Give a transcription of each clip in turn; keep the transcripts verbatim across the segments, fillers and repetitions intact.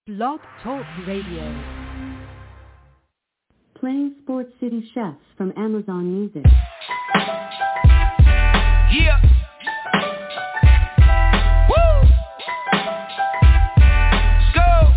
Blog Talk Radio. Playing Sports City Chefs from Amazon Music. Yeah. Woo. Let's go.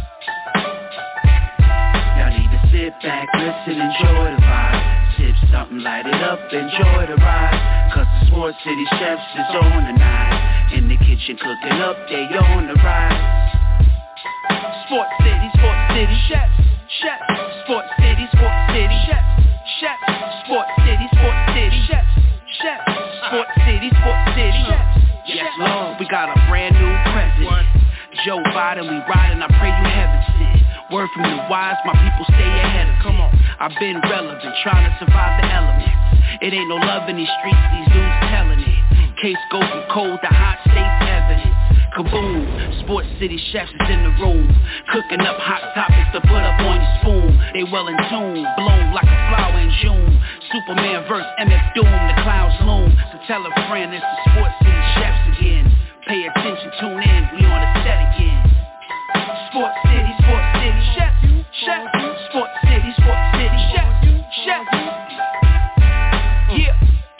Y'all need to sit back, listen, enjoy the vibe. Sip something, light it up, enjoy the ride. Cause the Sports City Chefs is on tonight. In the kitchen cooking up, they on the rise. Sports City, Sports City Chefs, Chefs. Sports City, Sports City Chefs, Chefs. Sports City, Sports City Chefs, Chefs. Sports City, Sports City Chefs. Yes, Lord, we got a brand new president. Joe Biden, we riding, I pray you heaven sent. Word from the wise, my people stay ahead of. Come on, I've been relevant, trying to survive the elements. It ain't no love in these streets, these dudes telling it. Case go from cold to hot, states evidence. Kaboom, Sports City Chefs is in the room. Cooking up hot topics to put up on your spoon. They well in tune, blown like a flower in June. Superman versus M F Doom, the clouds loom. So tell a friend it's the Sports City Chefs again. Pay attention, tune in, we on the set again. Sports City, Sports City Chefs, Chefs. Sports City, Sports City Chefs, Chefs. Yeah.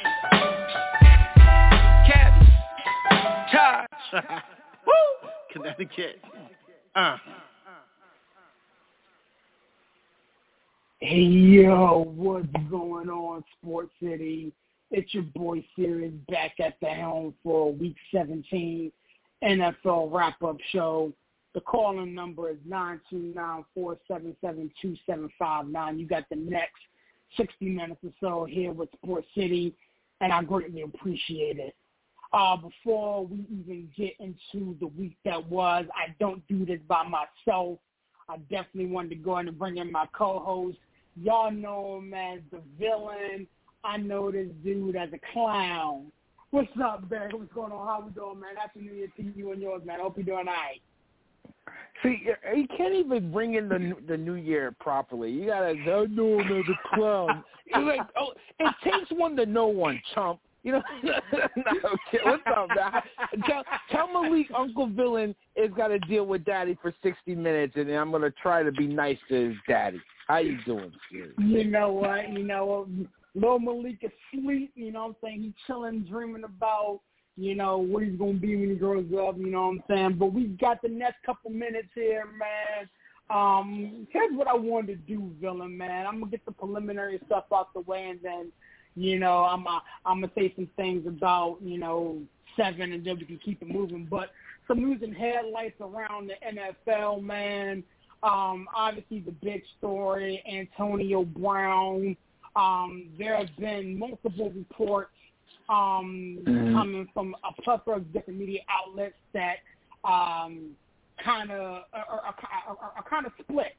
Cabby, Taj. Woo! Connecticut. Uh. Hey, yo, what's going on, Sports City? It's your boy Sirius back at the helm for Week seventeen N F L wrap-up show. The call-in number is nine two nine, four seven seven, two seven five nine. You got the next sixty minutes or so here with Sports City, and I greatly appreciate it. Uh, before we even get into the week that was, I don't do this by myself. I definitely wanted to go ahead and bring in my co-host. Y'all know him as the villain. I know this dude as a clown. What's up, Barry? What's going on? How we doing, man? Happy New Year to you and yours, man. I hope you're doing all right. See, you can't even bring in the the new year properly. You gotta know him as a clown. It's like, oh, it takes one to know one, chump. You know, no, okay, what's up, man? Tell, tell Malik Uncle Villain is got to deal with Daddy for sixty minutes, and I'm going to try to be nice to his daddy. How you doing, Siri? You know what? You know, Lil Malik is asleep. You know what I'm saying? He's chilling, dreaming about, you know, what he's going to be when he grows up. You know what I'm saying? But we've got the next couple minutes here, man. Um, here's what I wanted to do, Villain, man. I'm going to get the preliminary stuff out the way, and then, you know, I'm uh, I'm going to say some things about, you know, seven, and then we can keep it moving. But some news and headlights around the N F L, man. Um, obviously, the big story, Antonio Brown. Um, there have been multiple reports um, mm-hmm. coming from a plethora of different media outlets that um, kind of are, are, are, are kind of split.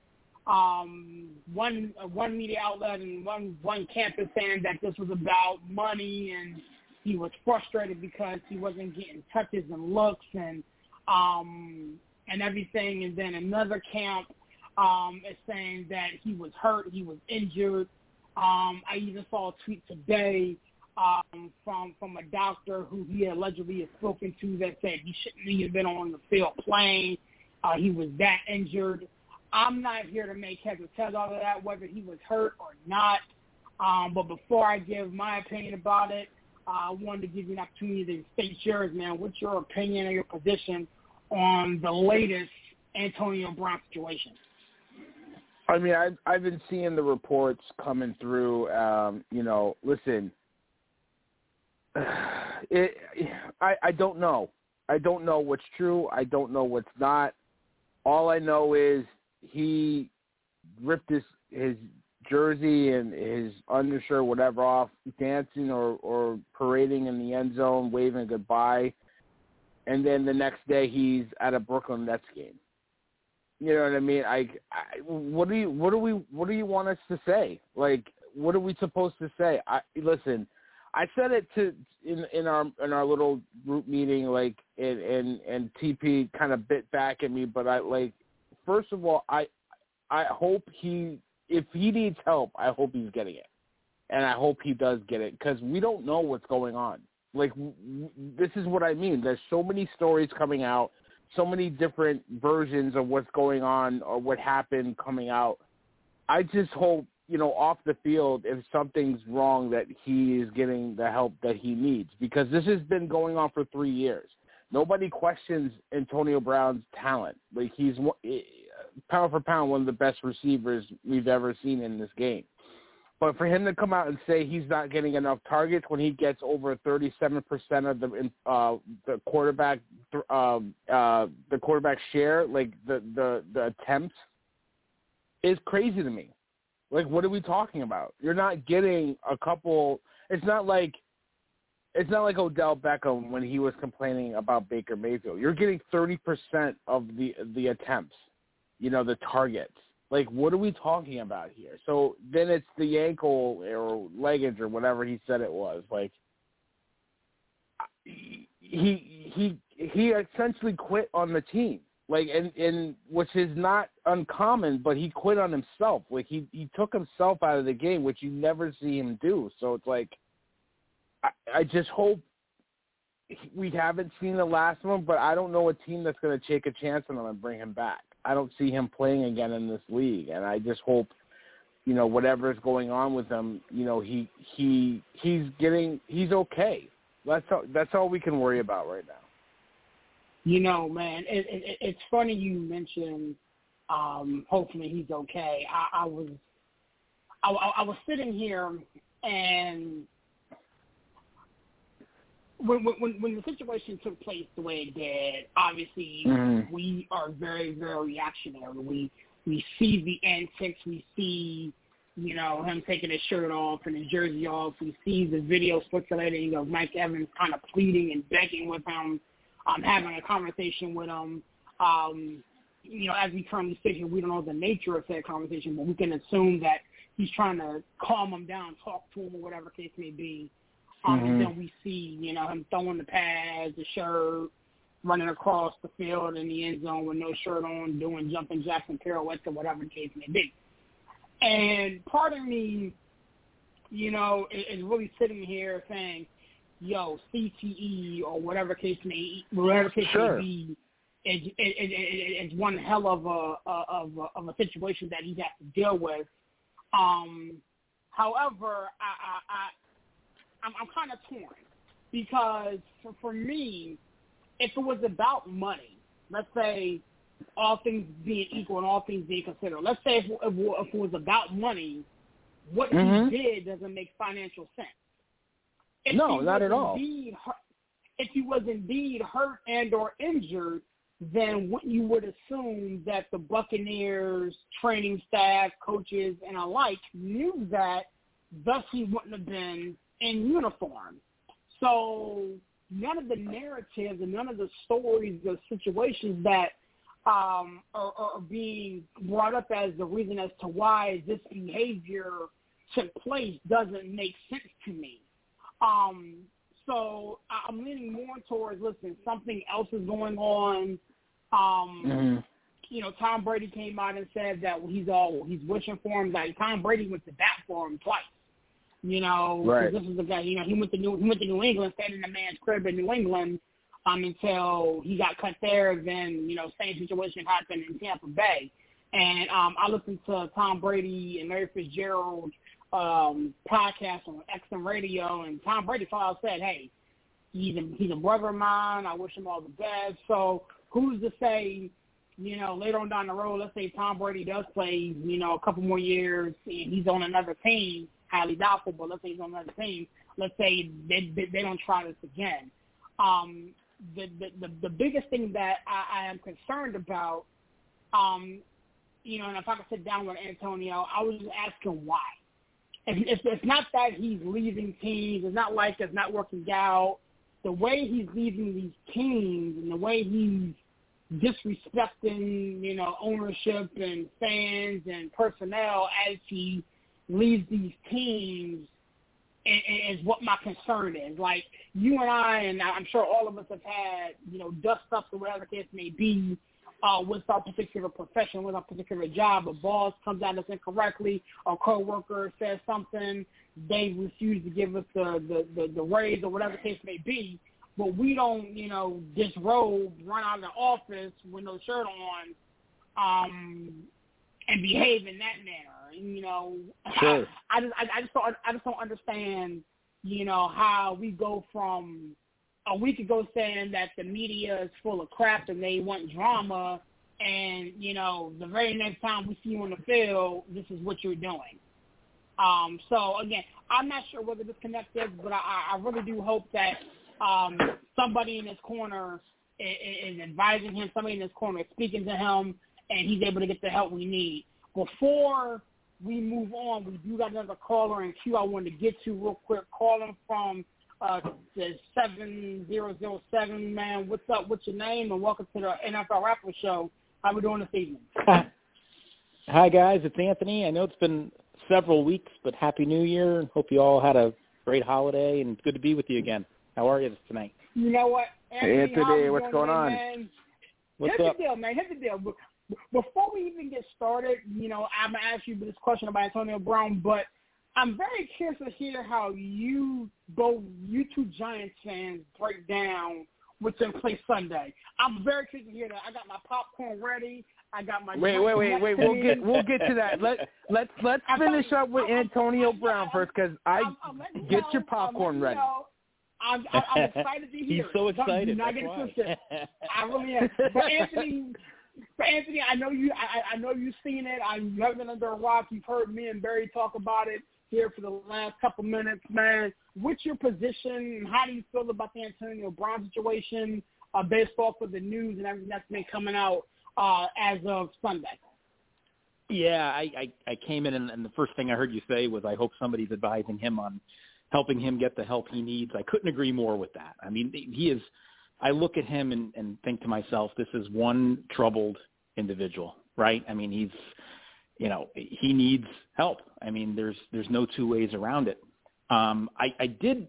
Um, one uh, one media outlet and one one campus saying that this was about money, and he was frustrated because he wasn't getting touches and looks and um, and everything. And then another camp um, is saying that he was hurt, he was injured. Um, I even saw a tweet today um, from from a doctor who he allegedly has spoken to that said he shouldn't even been on the field playing. Uh, he was that injured. I'm not here to make heads or tails out of that, whether he was hurt or not. Um, but before I give my opinion about it, uh, I wanted to give you an opportunity to state yours, man. What's your opinion or your position on the latest Antonio Brown situation? I mean, I've, I've been seeing the reports coming through. Um, you know, listen, it, I, I don't know. I don't know what's true. I don't know what's not. All I know is he ripped his his jersey and his undershirt, whatever, off, dancing or, or parading in the end zone, waving goodbye. And then the next day he's at a Brooklyn Nets game. You know what I mean? I, I what do you what do we what do you want us to say? Like, what are we supposed to say? I listen. I said it to in in our in our little group meeting, like, and and, and T P kind of bit back at me, but I like. First of all, I I hope he, if he needs help, I hope he's getting it. And I hope he does get it, because we don't know what's going on. Like, w- w- this is what I mean. There's so many stories coming out so many different versions of what's going on or what happened coming out. I just hope, you know, off the field, if something's wrong, that he is getting the help that he needs, because this has been going on for three years. Nobody questions Antonio Brown's talent. Like, he's pound for pound one of the best receivers we've ever seen in this game. But for him to come out and say he's not getting enough targets when he gets over thirty-seven percent of the uh, the quarterback uh, uh, the quarterback share, like the, the, the attempts, is crazy to me. Like, what are we talking about? You're not getting a couple. It's not like it's not like Odell Beckham when he was complaining about Baker Mayfield. You're getting thirty percent of the the attempts, you know, the targets. Like, what are we talking about here? So then it's the ankle or leggage or whatever he said it was. Like, he he he essentially quit on the team. Like, and, and which is not uncommon, but he quit on himself. Like, he, he took himself out of the game, which you never see him do. So it's like, I, I just hope we haven't seen the last one, but I don't know a team that's going to take a chance on him and bring him back. I don't see him playing again in this league, and I just hope, you know, whatever is going on with him, you know, he he he's getting he's okay. That's all, that's all we can worry about right now. You know, man, it, it, it's funny you mentioned. Um, hopefully he's okay. I, I was I, I was sitting here, and When, when when the situation took place the way it did, obviously mm-hmm. we are very, very reactionary. We we see the antics. We see, you know, him taking his shirt off and his jersey off. We see the video circulating of Mike Evans kind of pleading and begging with him, um, having a conversation with him. Um, you know, as we currently sit here, we don't know the nature of that conversation, but we can assume that he's trying to calm him down, talk to him, or whatever case may be. Um, mm-hmm. And then we see, you know, him throwing the pads, the shirt, running across the field in the end zone with no shirt on, doing jumping jacks and pirouettes or whatever the case may be. And part of me, you know, is, is really sitting here saying, yo, C T E or whatever case may whatever case sure. may be, is, is, is, is one hell of a of a, of a situation that he has to deal with. Um, however, I. I, I I'm, I'm kind of torn because for, for me, if it was about money, let's say all things being equal and all things being considered, let's say if, if, if it was about money, what mm-hmm. he did doesn't make financial sense. If no, not at all. Hurt, if he was indeed hurt and or injured, then what you would assume that the Buccaneers training staff, coaches, and alike knew that, thus he wouldn't have been in uniform. So none of the narratives and none of the stories, the situations that um, are, are being brought up as the reason as to why this behavior took place doesn't make sense to me. Um, so I'm leaning more towards, listen, something else is going on. Um, mm-hmm. You know, Tom Brady came out and said that he's all he's wishing for him. Like Tom Brady went to bat for him twice. You know, right. this is the guy. You know, he went to New he went to New England, stayed in the man's crib in New England um, until he got cut there. Then you know, same situation happened in Tampa Bay. And um, I listened to Tom Brady and Larry Fitzgerald um, podcast on X M Radio, and Tom Brady flat out said, "Hey, he's a, he's a brother of mine. I wish him all the best." So who's to say? You know, later on down the road, let's say Tom Brady does play, you know, a couple more years, and he's on another team. Highly doubtful, but let's say he's on another team. Let's say they they, they don't try this again. Um, the, the the the biggest thing that I, I am concerned about, um, you know, and if I could sit down with Antonio, I was just asking why. If, if it's not that he's leaving teams, it's not like it's not working out. The way he's leaving these teams and the way he's disrespecting, you know, ownership and fans and personnel as he leaves these teams is what my concern is. Like, you and I, and I'm sure all of us have had, you know, dust-ups or whatever the case may be uh, with our particular profession, with our particular job. A boss comes at us incorrectly, a coworker says something, they refuse to give us the, the, the, the raise or whatever the case may be. but we don't, you know, disrobe, run out of the office with no shirt on, um, and behave in that manner. You know, sure. I, I just, I, I just don't, I just don't understand, you know, how we go from a week ago saying that the media is full of crap and they want drama, and, you know, the very next time we see you on the field, this is what you're doing. Um, so, again, I'm not sure whether this connected, but I, I really do hope that um, somebody in his corner is, is advising him, somebody in his corner is speaking to him, and he's able to get the help we need. Before we move on, we do got another caller in queue I wanted to get to real quick, calling from uh, the seven zero zero seven, man. What's up? What's your name? And welcome to the N F L Rapper Show. How we doing this evening? Hi, guys. It's Anthony. I know it's been several weeks, but Happy New Year. Hope you all had a great holiday, and good to be with you again. How are you tonight? You know what, Anthony, hey, Anthony, what's going today, on? Man? What's Here's up? the deal, man. Here's the deal. Before we even get started, you know, I'm going to ask you this question about Antonio Brown, but I'm very curious to hear how you, both you two Giants fans, break down what took place Sunday. I'm very curious to hear that. I got my popcorn ready. I got my wait, wait, wait, wait. We'll get we'll get to that. Let let's let's finish up with Antonio Brown first, because I I'm, I'm get know, your popcorn ready. Know. I'm, I'm, I'm excited to hear. He's so it. excited. Do not get twisted. I really am. But Anthony, but Anthony, I know you. I, I know you've seen it. I, you haven't been under a rock. You've heard me and Barry talk about it here for the last couple minutes, man. What's your position? How do you feel about the Antonio Brown situation, uh, based off of the news and everything that's been coming out uh, as of Sunday? Yeah, I, I, I came in, and, and the first thing I heard you say was, I hope somebody's advising him on helping him get the help he needs. I couldn't agree more with that. I mean, he is – I look at him and, and think to myself, this is one troubled individual, right? I mean, he's – you know, he needs help. I mean, there's there's no two ways around it. Um, I, I did,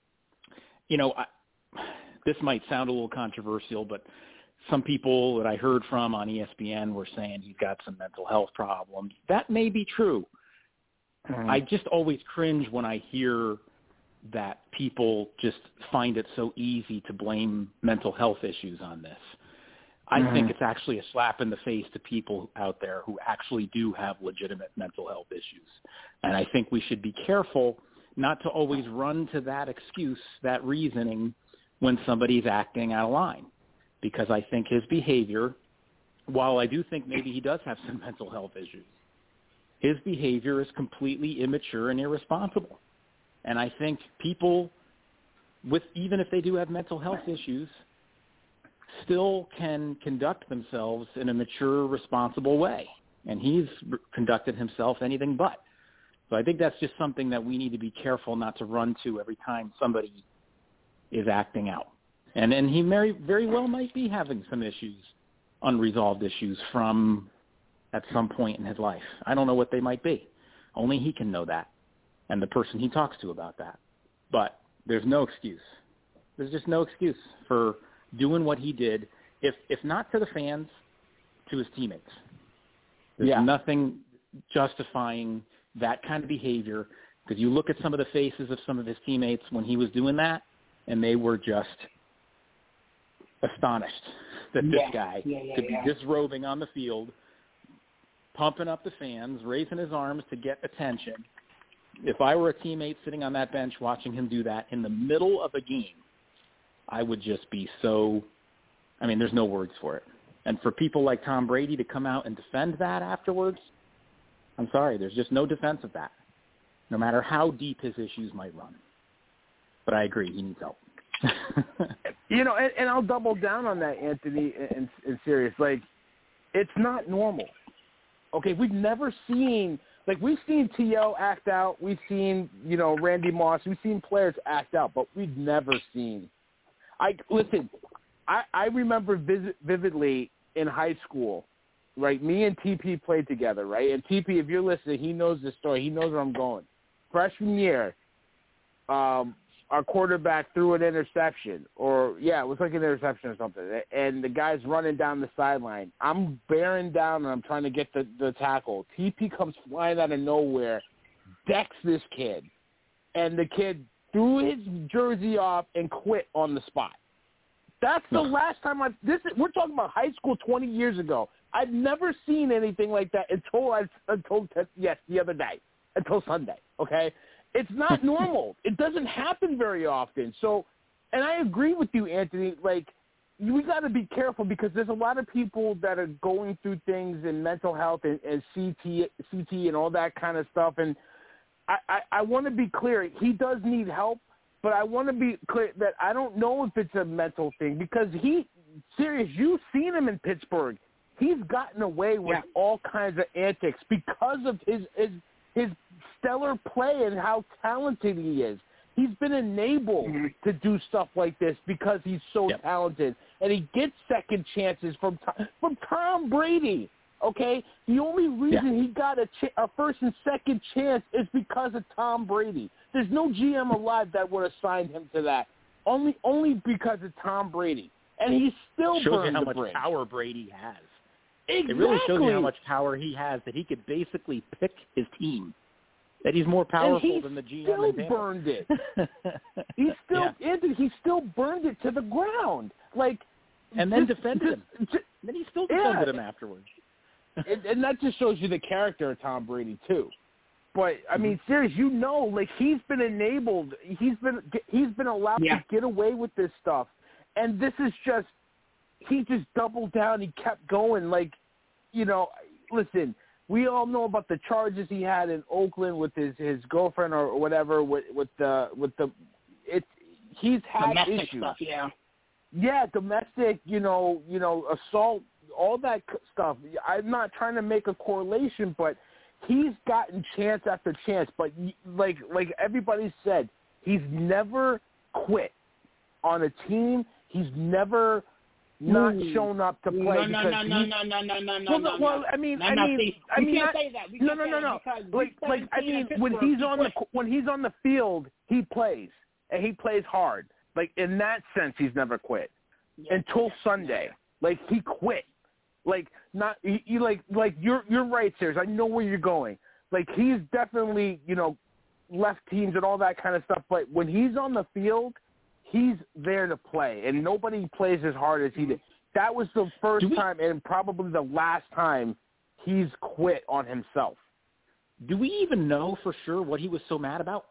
you know, I, this might sound a little controversial, but some people that I heard from on E S P N were saying he's got some mental health problems. That may be true. Mm-hmm. I just always cringe when I hear that people just find it so easy to blame mental health issues on this. I mm-hmm. think it's actually a slap in the face to people out there who actually do have legitimate mental health issues. And I think we should be careful not to always run to that excuse, that reasoning, when somebody's acting out of line. Because I think his behavior, while I do think maybe he does have some mental health issues, his behavior is completely immature and irresponsible. And I think people, with even if they do have mental health issues, still can conduct themselves in a mature, responsible way. And he's conducted himself anything but. So I think that's just something that we need to be careful not to run to every time somebody is acting out. And and he very, very well might be having some issues, unresolved issues from at some point in his life. I don't know what they might be. Only he can know that, and the person he talks to about that. But there's no excuse. There's just no excuse for doing what he did, if if not to the fans, to his teammates. There's yeah. nothing justifying that kind of behavior, because you look at some of the faces of some of his teammates when he was doing that, and they were just astonished that yeah. this guy yeah, yeah, could be yeah. disrobing on the field, pumping up the fans, raising his arms to get attention. If I were a teammate sitting on that bench watching him do that in the middle of a game, I would just be so, I mean, there's no words for it. And for people like Tom Brady to come out and defend that afterwards, I'm sorry, there's just no defense of that, no matter how deep his issues might run. But I agree, he needs help. You know, and, and I'll double down on that, Anthony, in, in serious. Like, it's not normal. Okay, we've never seen, like, we've seen T O act out. We've seen, you know, Randy Moss. We've seen players act out, but we've never seen. I listen, I, I remember visit, vividly in high school, right? Me and T P played together, right? And T P, if you're listening, he knows this story. He knows where I'm going. Freshman year, um, our quarterback threw an interception, or, yeah, it was like an interception or something, and the guy's running down the sideline. I'm bearing down, and I'm trying to get the, the tackle. T P comes flying out of nowhere, decks this kid, and the kid threw his jersey off, and quit on the spot. That's the last time I've – this is, we're talking about high school twenty years ago. I've never seen anything like that until, I, until yes, the other day, until Sunday, okay? It's not normal. It doesn't happen very often. So – and I agree with you, Anthony, like – we got to be careful because there's a lot of people that are going through things in mental health and, and C T, C T and all that kind of stuff. And I, I, I want to be clear. He does need help, but I want to be clear that I don't know if it's a mental thing because he, serious, you've seen him in Pittsburgh. He's gotten away with yeah. all kinds of antics because of his, his, his stellar play and how talented he is. He's been enabled mm-hmm. to do stuff like this because he's so yep. talented, and he gets second chances from from Tom Brady. Okay, the only reason yeah. he got a, ch- a first and second chance is because of Tom Brady. There's no G M alive that would have signed him to that. Only only because of Tom Brady, and he still shows burned you how the much bridge. power Brady has. Exactly. It really shows you how much power he has that he could basically pick his team. That he's more powerful than the G M. He still burned it. he still, yeah. Anthony, he still burned it to the ground. Like, and then just, defended just, him. Just, then he still defended yeah. him afterwards. and, and that just shows you the character of Tom Brady too. But I mean, serious, you know, like he's been enabled. He's been he's been allowed yeah. to get away with this stuff, and this is just he just doubled down. He kept going. Like, you know, listen. We all know about the charges he had in Oakland with his, his girlfriend or whatever with with the with the it's he's had domestic issues. Stuff, yeah. Yeah, domestic, you know, you know, assault, all that stuff. I'm not trying to make a correlation, but he's gotten chance after chance. But like like everybody said, he's never quit on a team. He's never not Ooh. shown up to play no, because no, no, he, no, no, no, no, no, well, no, well, no. I mean, no, I no, mean, see, I we mean, can't I, say that. We no, can't no, say no, that no. because Like, like, I mean, when he's on the when he's on the field, he plays and he plays hard. Like in that sense, he's never quit yeah, until yeah, Sunday. Yeah. Like he quit. Like not you, you like like you're you're right, Serious. I know where you're going. Like he's definitely you know left teams and all that kind of stuff. But when he's on the field, he's there to play, and nobody plays as hard as he did. That was the first we, time and probably the last time he's quit on himself. Do we even know for sure what he was so mad about?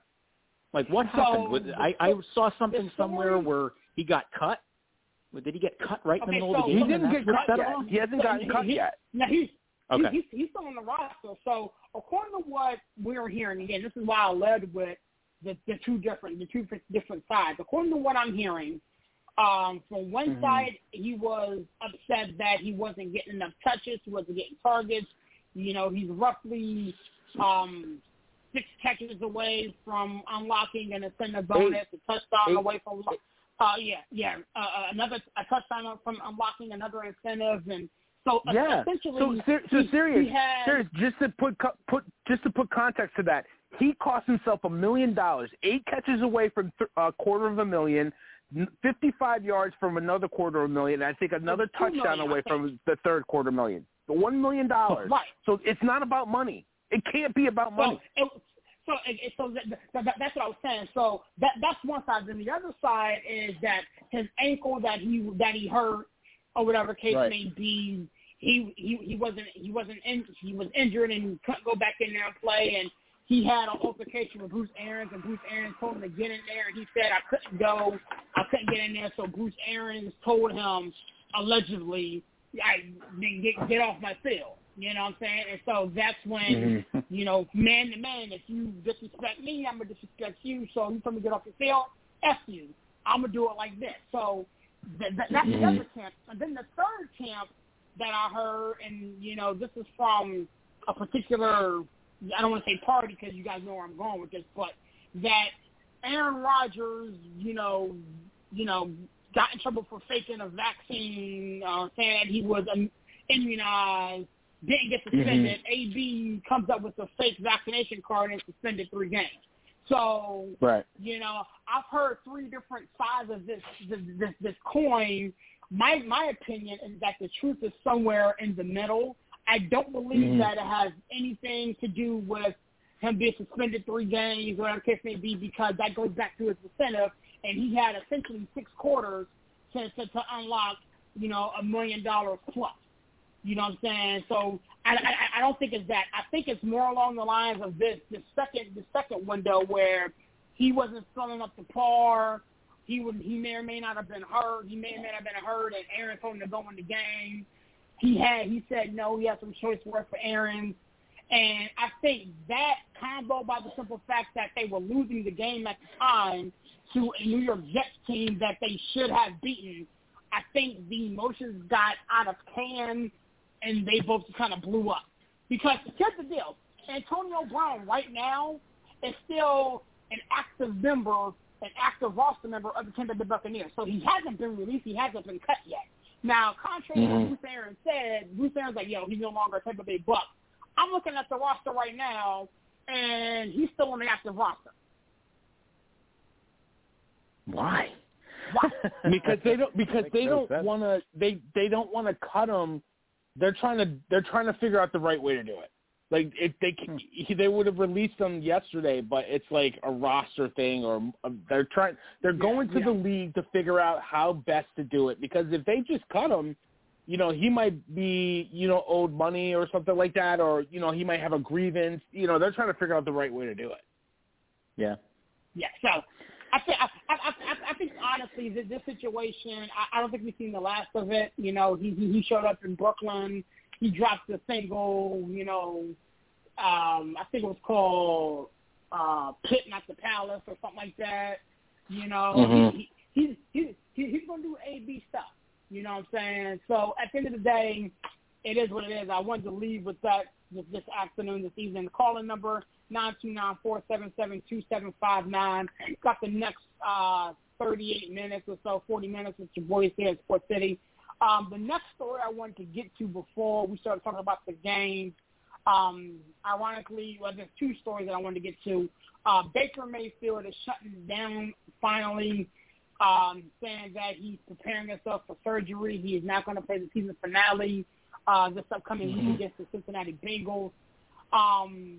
Like, what happened? So, with, the, I, I saw something story, somewhere where he got cut. Did he get cut right okay, in the middle so, of the game? He didn't get cut yet. Off? He hasn't so gotten he, cut he, yet. No, he's, okay. he's, he's still on the roster. So, according to what we're hearing, again, this is why I led with the, the two different the two different sides. According to what I'm hearing, Um, from one mm-hmm. side, he was upset that he wasn't getting enough touches, he wasn't getting targets. You know, he's roughly um, six catches away from unlocking an incentive bonus, Eight. a touchdown Eight. away from, uh, yeah, yeah, uh, another a touchdown from unlocking another incentive, and so yeah. essentially, so, ser- so he, serious, he had, serious. Just to put co- put just to put context to that, he cost himself a million dollars, eight catches away from th- a quarter of a million. fifty-five yards from another quarter of a million, and I think another touchdown million, away from the third quarter million. The one million dollars. Right. So it's not about money. It can't be about money. So, it, so, it, so that, that, that's what I was saying. So that that's one side. Then the other side is that his ankle that he that he hurt, or whatever case right. may be, he he he wasn't he wasn't in, he was injured and couldn't go back in there and play, and he had an altercation with Bruce Arians, and Bruce Arians told him to get in there, and he said, I couldn't go, I couldn't get in there, so Bruce Arians told him, allegedly, I get, get off my field, you know what I'm saying? And so that's when, mm-hmm. you know, man to man, if you disrespect me, I'm going to disrespect you, so you told me to get off the field, F you, I'm going to do it like this. So th- th- that's mm-hmm. the other camp. And then the third camp that I heard, and, you know, this is from a particular – I don't want to say party because you guys know where I'm going with this, but that Aaron Rodgers, you know, you know, got in trouble for faking a vaccine, uh, saying that he was um, immunized, didn't get suspended. Mm-hmm. A B comes up with a fake vaccination card and suspended three games. So, right. you know, I've heard three different sides of this this, this this coin. My my opinion is that the truth is somewhere in the middle. I don't believe mm-hmm. that it has anything to do with him being suspended three games, whatever the case may be, because that goes back to his incentive, and he had essentially six quarters to, to, to unlock, you know, a million dollars plus. You know what I'm saying? So I, I, I don't think it's that. I think it's more along the lines of this, the second, the second window where he wasn't filling up the par. He would, he may or may not have been hurt. He may or may not have been hurt, and Aaron told him to go in the game. He had, he said no. He had some choice words for Aaron. And I think that combo, by the simple fact that they were losing the game at the time to a New York Jets team that they should have beaten, I think the emotions got out of hand and they both kind of blew up. Because here's the deal. Antonio Brown right now is still an active member, an active roster member of the Tampa Bay Buccaneers. So he hasn't been released. He hasn't been cut yet. Now, contrary mm-hmm. to what Bruce Arians said, Bruce Arians like, yo, he's no longer a Tampa Bay Buck. I'm looking at the roster right now, and he's still on the active roster. Why? Why? because they don't. Because they don't want to. They they don't want to cut him. They're trying to. They're trying to figure out the right way to do it. Like if they they would have released him yesterday, but it's like a roster thing, or they're trying. They're yeah, going to yeah. the league to figure out how best to do it. Because if they just cut him, you know, he might be, you know, owed money or something like that, or, you know, he might have a grievance. You know, they're trying to figure out the right way to do it. Yeah. Yeah, so I think, I, I, I, I think honestly, this, this situation, I, I don't think we've seen the last of it. You know, he he showed up in Brooklyn. He dropped a single, you know, um, I think it was called uh, Pit Not the Palace or something like that. You know, mm-hmm. he, he, he, he, he's going to do A B stuff. You know what I'm saying? So at the end of the day, it is what it is. I wanted to leave with that this, this afternoon, this evening. The call-in number, nine two nine, four seven seven, two seven five nine. Got the next uh, thirty-eight minutes or so, forty minutes with your boys here at Sports City. Um, the next story I wanted to get to before we started talking about the game, um, ironically, well, there's two stories that I wanted to get to. Uh, Baker Mayfield is shutting down finally, Um, saying that he's preparing himself for surgery. He is not going to play the season finale uh, this upcoming mm-hmm. week against the Cincinnati Bengals. Um,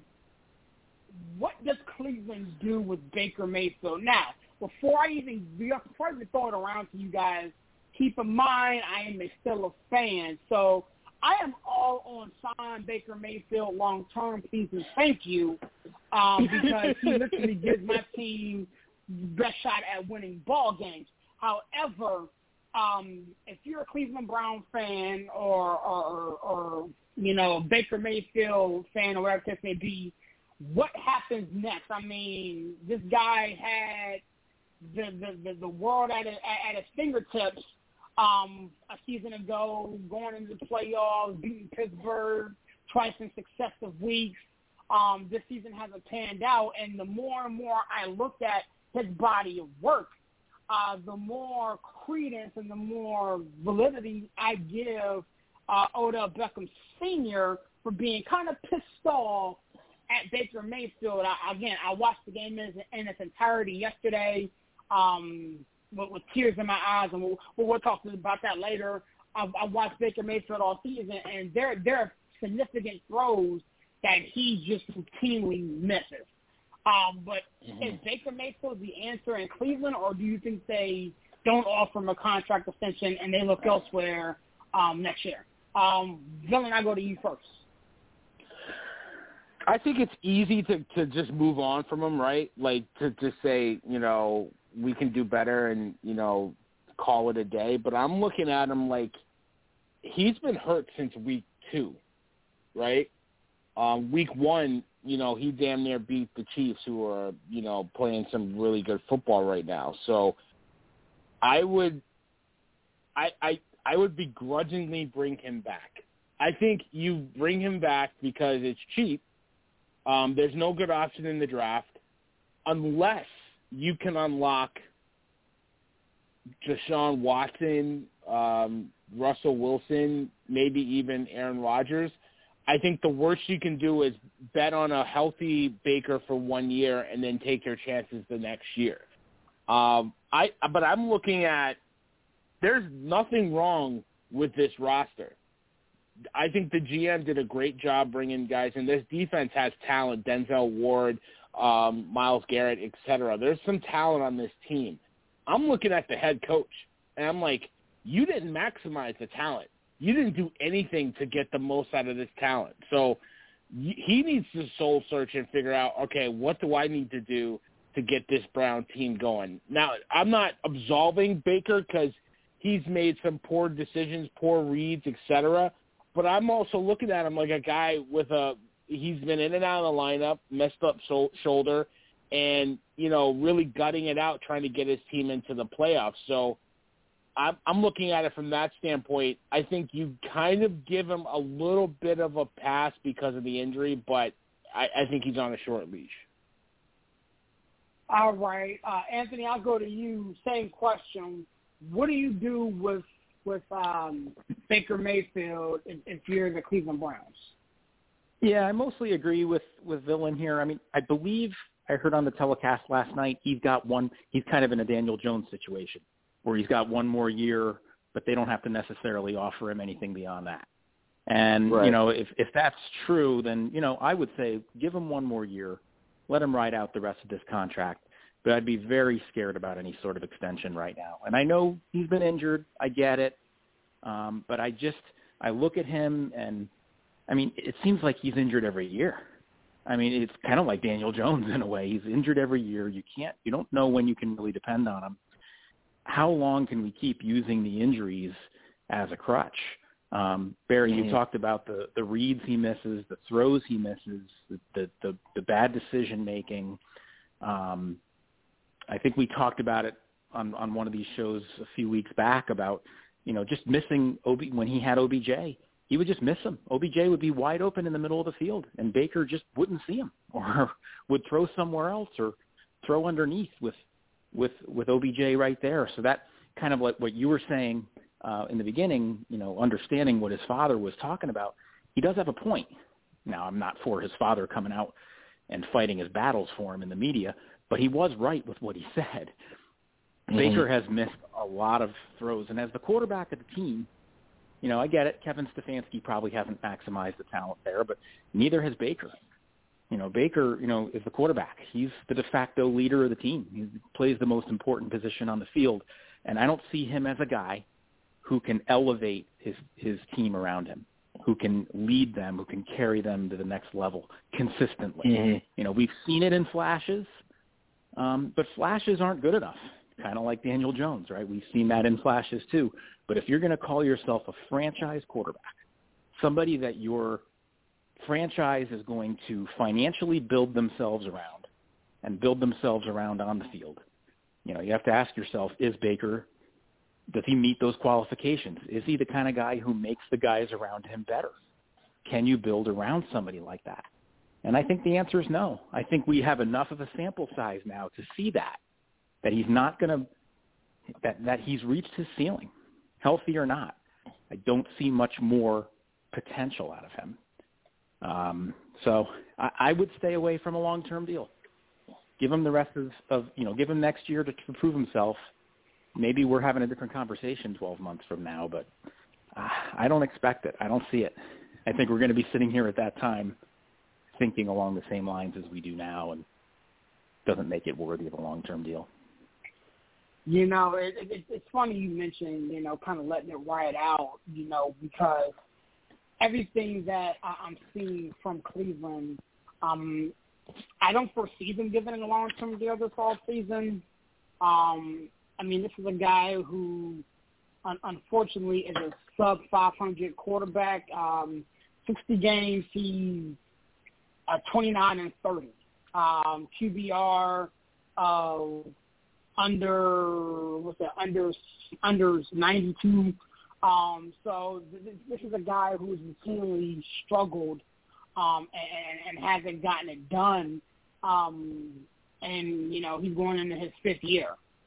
what does Cleveland do with Baker Mayfield? Now, before I even before I even throw it around to you guys, keep in mind I am a, still a fan, so I am all on sign Baker Mayfield long term. Please and thank you, um, because he literally gives my team best shot at winning ball games. However, um, if you're a Cleveland Brown fan or, or, or you know, a Baker Mayfield fan or whatever it may be, what happens next? I mean, this guy had the the, the, the world at, a, at his fingertips um, a season ago, going into the playoffs, beating Pittsburgh twice in successive weeks. Um, this season hasn't panned out, and the more and more I look at his body of work, uh, the more credence and the more validity I give uh, Odell Beckham Senior for being kind of pissed off at Baker Mayfield. I, again, I watched the game in, in its entirety yesterday um, with, with tears in my eyes, and we'll, we'll talk about that later. I, I watched Baker Mayfield all season, and there, there are significant throws that he just routinely misses. Um, but mm-hmm. is Baker Mayfield the answer in Cleveland, or do you think they don't offer him a contract extension and they look elsewhere um, next year? Um, Villain, I go to you first. I think it's easy to, to just move on from him, right? Like to just say, you know, we can do better and, you know, call it a day. But I'm looking at him like he's been hurt since week two, right? Um, week one, you know, he damn near beat the Chiefs, who are, you know, playing some really good football right now. So I would, I, I, I would begrudgingly bring him back. I think you bring him back because it's cheap. Um, there's no good option in the draft unless you can unlock Deshaun Watson, um, Russell Wilson, maybe even Aaron Rodgers. I think the worst you can do is bet on a healthy Baker for one year and then take your chances the next year. Um, I, but I'm looking at there's nothing wrong with this roster. I think the G M did a great job bringing guys in. This defense has talent, Denzel Ward, um, Myles Garrett, et cetera. There's some talent on this team. I'm looking at the head coach, and I'm like, you didn't maximize the talent. You didn't do anything to get the most out of this talent. So he needs to soul search and figure out, okay, what do I need to do to get this Brown team going? Now, I'm not absolving Baker because he's made some poor decisions, poor reads, et cetera, but I'm also looking at him like a guy with a – he's been in and out of the lineup, messed up so- shoulder, and, you know, really gutting it out, trying to get his team into the playoffs. So I'm, I'm looking at it from that standpoint. I think you kind of give him a little bit of a pass because of the injury, but I, I think he's on a short leash. All right. Uh, Anthony, I'll go to you. Same question. What do you do with with um, Baker Mayfield if, if you're the Cleveland Browns? Yeah, I mostly agree with, with Villain here. I mean, I believe I heard on the telecast last night he's got one – he's kind of in a Daniel Jones situation where he's got one more year, but they don't have to necessarily offer him anything beyond that. And, right. you know, if, if that's true, then, you know, I would say give him one more year, let him ride out the rest of this contract. But I'd be very scared about any sort of extension right now. And I know he's been injured. I get it. Um, but I just – I look at him and, I mean, it seems like he's injured every year. I mean, it's kind of like Daniel Jones in a way. He's injured every year. You can't – you don't know when you can really depend on him. How long can we keep using the injuries as a crutch? Um, Barry, you mm-hmm. talked about the, the reads he misses, the throws he misses, the the, the, the bad decision-making. Um, I think we talked about it on, on one of these shows a few weeks back about, you know, just missing O B when he had O B J. He would just miss him. O B J would be wide open in the middle of the field, and Baker just wouldn't see him or would throw somewhere else or throw underneath with with with O B J right there. So that kind of like what you were saying uh, in the beginning, you know, understanding what his father was talking about, he does have a point. Now, I'm not for his father coming out and fighting his battles for him in the media, but he was right with what he said. Mm-hmm. Baker has missed a lot of throws, and as the quarterback of the team, you know, I get it. Kevin Stefanski probably hasn't maximized the talent there, but neither has Baker. You know, Baker, you know, is the quarterback. He's the de facto leader of the team. He plays the most important position on the field, and I don't see him as a guy who can elevate his, his team around him, who can lead them, who can carry them to the next level consistently. Mm-hmm. You know, we've seen it in flashes, um, but flashes aren't good enough, kind of like Daniel Jones, right? We've seen that in flashes too. But if you're going to call yourself a franchise quarterback, somebody that your franchise is going to financially build themselves around and build themselves around on the field, you know, you have to ask yourself, is Baker, does he meet those qualifications? Is he the kind of guy who makes the guys around him better? Can you build around somebody like that? And I think the answer is no. I think we have enough of a sample size now to see that, that he's not going to, that, that he's reached his ceiling, healthy or not. I don't see much more potential out of him. Um, so I, I would stay away from a long-term deal. Give him the rest of, of, you know, give him next year to, to prove himself. Maybe we're having a different conversation twelve months from now, but uh, I don't expect it. I don't see it. I think we're going to be sitting here at that time thinking along the same lines as we do now, and doesn't make it worthy of a long-term deal. You know, it, it, it's funny you mentioned, you know, kind of letting it ride out, you know, because everything that I'm seeing from Cleveland, um, I don't foresee them giving a long-term deal this offseason. Um, I mean, this is a guy who, un- unfortunately, is a sub five hundred quarterback. Um, sixty games, he's uh, twenty-nine and thirty. Um, Q B R uh, under what's that? Under under ninety-two. Um, so th- this is a guy who's routinely struggled um, and, and hasn't gotten it done. Um, and you know he's going into his fifth year.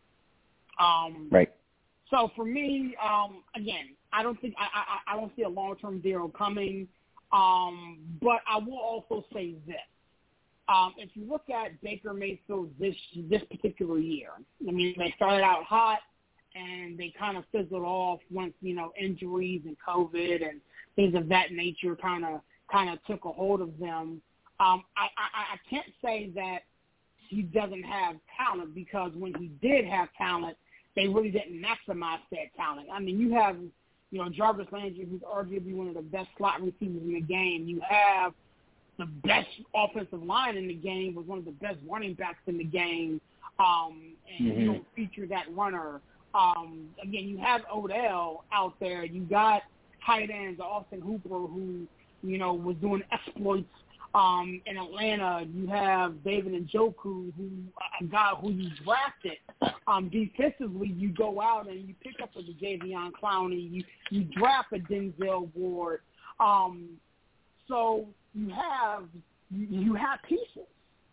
Um, right. So for me, um, again, I don't think I, I, I don't see a long-term deal coming. Um, but I will also say this: um, if you look at Baker Mayfield this this particular year, I mean, they started out hot, and they kind of fizzled off once, you know, injuries and COVID and things of that nature kind of kind of took a hold of them. Um, I, I, I can't say that he doesn't have talent, because when he did have talent, they really didn't maximize that talent. I mean, you have, you know, Jarvis Landry, who's arguably one of the best slot receivers in the game. You have the best offensive line in the game, with one of the best running backs in the game, um, and mm-hmm. you don't feature that runner. Um, again, you have Odell out there. You got tight ends, Austin Hooper, who, you know, was doing exploits um, in Atlanta. You have David Njoku, who a guy who you drafted. Um, defensively, you go out and you pick up a Jadeveon Clowney. You you draft a Denzel Ward. Um, so you have you, you have pieces.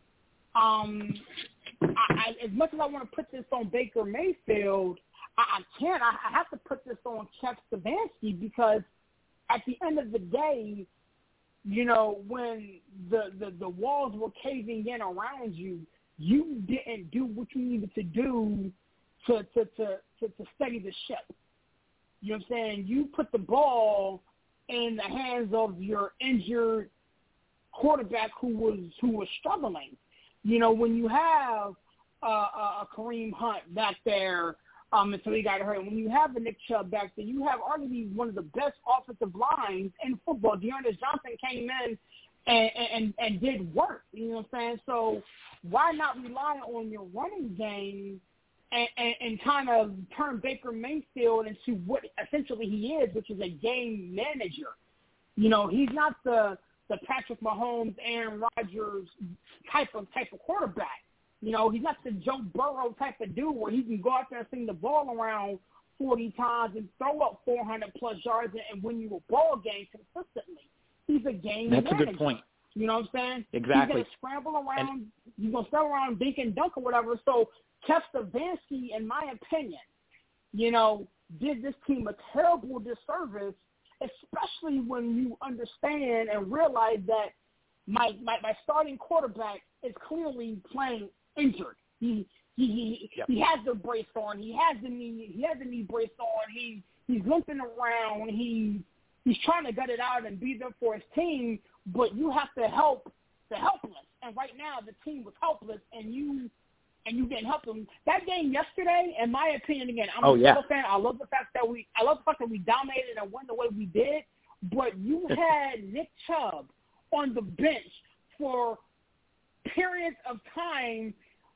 Um, I, I, as much as I want to put this on Baker Mayfield, I, I can't. I, I have to put this on Chuck Stefanski, because at the end of the day, you know, when the, the, the walls were caving in around you, you didn't do what you needed to do to to, to, to, to steady the ship. You know what I'm saying? You put the ball in the hands of your injured quarterback who was who was struggling. You know, when you have uh, a Kareem Hunt back there um, until he got hurt, when you have a Nick Chubb back there, you have arguably one of the best offensive lines in football. Dearness Johnson came in and, and, and did work. You know what I'm saying? So why not rely on your running game and, and, and kind of turn Baker Mayfield into what essentially he is, which is a game manager? You know, he's not the the Patrick Mahomes, Aaron Rodgers type of type of quarterback. You know, he's not the Joe Burrow type of dude where he can go out there and sling the ball around forty times and throw up four hundred plus yards and win you a ball game consistently. He's a game That's manager. a good point. You know what I'm saying? Exactly. He's going to scramble around. And, he's going to scramble around, dink and dunk or whatever. So Chuck Stefanski, in my opinion, you know, did this team a terrible disservice, especially when you understand and realize that my, my, my starting quarterback is clearly playing injured. He he he, yep. he has the brace on. He has the knee. He has the knee brace on. He he's limping around. He he's trying to gut it out and be there for his team. But you have to help the helpless. And right now the team was helpless, and you and you didn't help them. That game yesterday, in my opinion, again, I'm oh, a yeah. fan. I love the fact that we I love the fact that we dominated and won the way we did. But you had Nick Chubb on the bench for periods of time.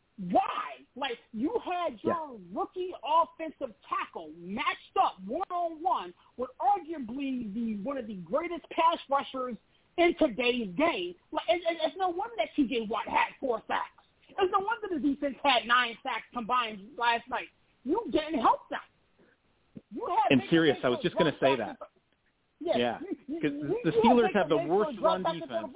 Why? Like, you had your yeah. rookie offensive tackle matched up one-on-one with arguably the one of the greatest pass rushers in today's game. Like, it, it, it's no wonder that T J Watt had four sacks. It's no wonder the defense had nine sacks combined last night. You didn't help them. You had and serious, I was just going to say that. Yeah, because yeah. the Steelers have the worst run defense.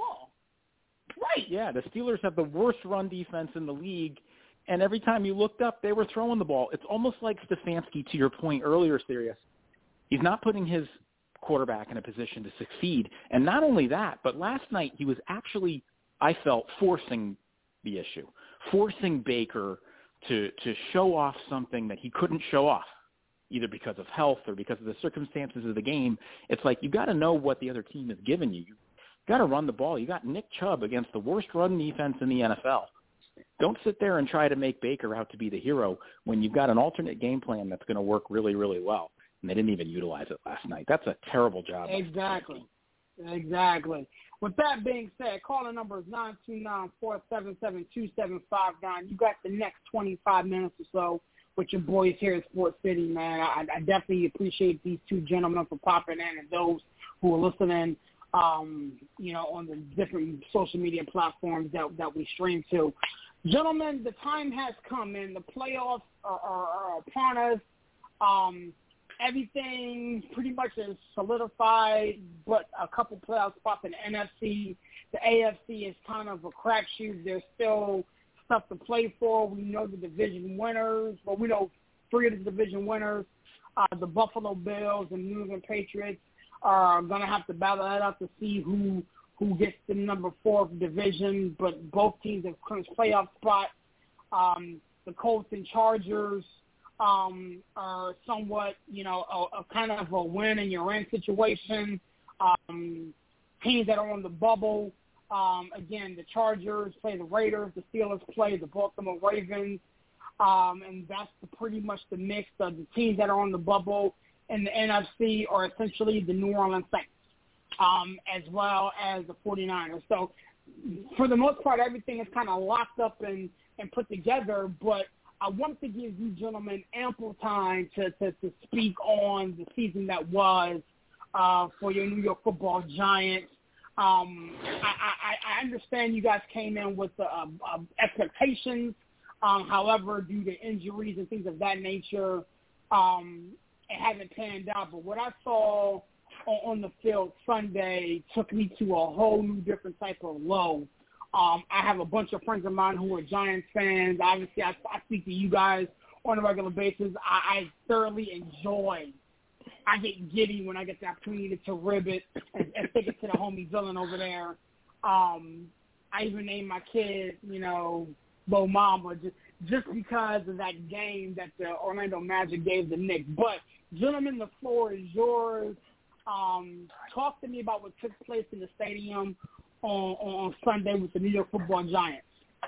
Right. Yeah, the Steelers have the worst run defense in the league, and every time you looked up, they were throwing the ball. It's almost like Stefanski, to your point earlier, Sirius. He's not putting his quarterback in a position to succeed. And not only that, but last night he was actually, I felt, forcing the issue, forcing Baker to to show off something that he couldn't show off, either because of health or because of the circumstances of the game. It's like you got to know what the other team has given you. You got to run the ball. You got Nick Chubb against the worst run defense in the N F L. Don't sit there and try to make Baker out to be the hero when you've got an alternate game plan that's going to work really, really well. And they didn't even utilize it last night. That's a terrible job. Exactly. Exactly. With that being said, caller number is nine two nine, four seven seven, two seven five nine. You got the next twenty-five minutes or so with your boys here at Sports City, man. I, I definitely appreciate these two gentlemen for popping in, and those who are listening, um, you know, on the different social media platforms that, that we stream to. Gentlemen, the time has come, and the playoffs are, are, are upon us. Um, everything pretty much is solidified, but a couple playoff spots in the N F C. The A F C is kind of a crapshoot. There's still stuff to play for. We know the division winners. Well, we know three of the division winners. Uh, the Buffalo Bills and New England Patriots are going to have to battle that out to see who who gets the number four division, but both teams have clinched playoff spot. Um, the Colts and Chargers um, are somewhat, you know, a, a kind of a win and you're in situation. Um, teams that are on the bubble, um, again, the Chargers play the Raiders, the Steelers play the Baltimore Ravens, um, and that's the, pretty much the mix of the teams that are on the bubble in the N F C are essentially the New Orleans Saints, um, as well as the 49ers. So for the most part, everything is kind of locked up and, and put together, but I want to give you gentlemen ample time to, to, to speak on the season that was uh, for your New York Football Giants. Um, I, I, I understand you guys came in with uh, uh, expectations. Um, however, due to injuries and things of that nature, um, it hasn't panned out. But what I saw on, on the field Sunday took me to a whole new different type of low. Um, I have a bunch of friends of mine who are Giants fans. Obviously, I, I speak to you guys on a regular basis. I, I thoroughly enjoy. I get giddy when I get the opportunity to rib it and, and take it to the homie villain over there. Um, I even named my kid, you know, Bo Mamba, just, just because of that game that the Orlando Magic gave the Knicks. But, gentlemen, the floor is yours. Um, talk to me about what took place in the stadium on, on Sunday with the New York Football Giants.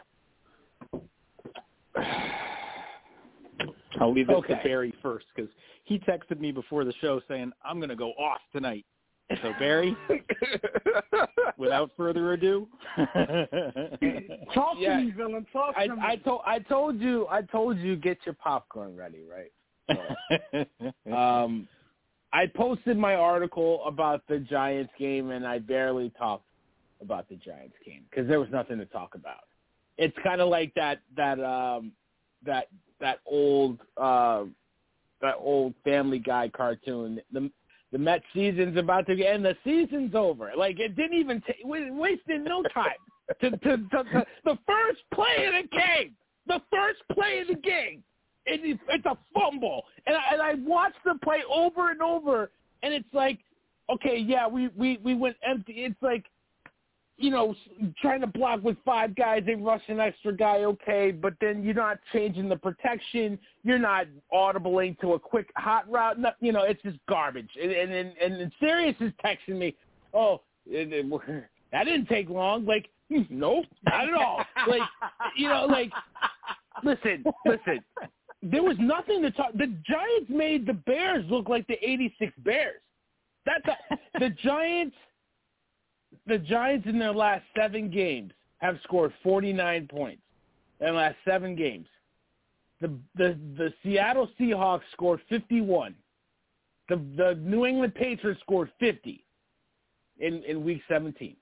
I'll leave it okay. to Barry first because he texted me before the show saying, I'm going to go off tonight. So, Barry, without further ado. Talk yeah, to me, villain. Talk I, to me. I, told, I told you, I told you, get your popcorn ready, right? So, um, I posted my article about the Giants game, and I barely talked about the Giants game because there was nothing to talk about. It's kind of like that that um, that that old uh, that old Family Guy cartoon. The the Mets season's about to end. The season's over. Like it didn't even t- we wasted no time to, to, to, to the first play of the game. The first play of the game. It, it's a fumble, and I, and I watched the play over and over, and it's like, okay, yeah, we, we, we went empty. It's like, you know, trying to block with five guys, they rush an extra guy, okay, but then you're not changing the protection. You're not audibling to a quick hot route. No, you know, it's just garbage. And and and, and Sirius is texting me, oh, it, it, that didn't take long. Like, nope, not at all. Like, you know, like, listen, listen. There was nothing to talk. The Giants made the Bears look like the eighty-six Bears. That's a, the Giants. The Giants in their last seven games have scored forty-nine points in the last seven games. The the the Seattle Seahawks scored fifty-one. The the New England Patriots scored fifty in, in week seventeen.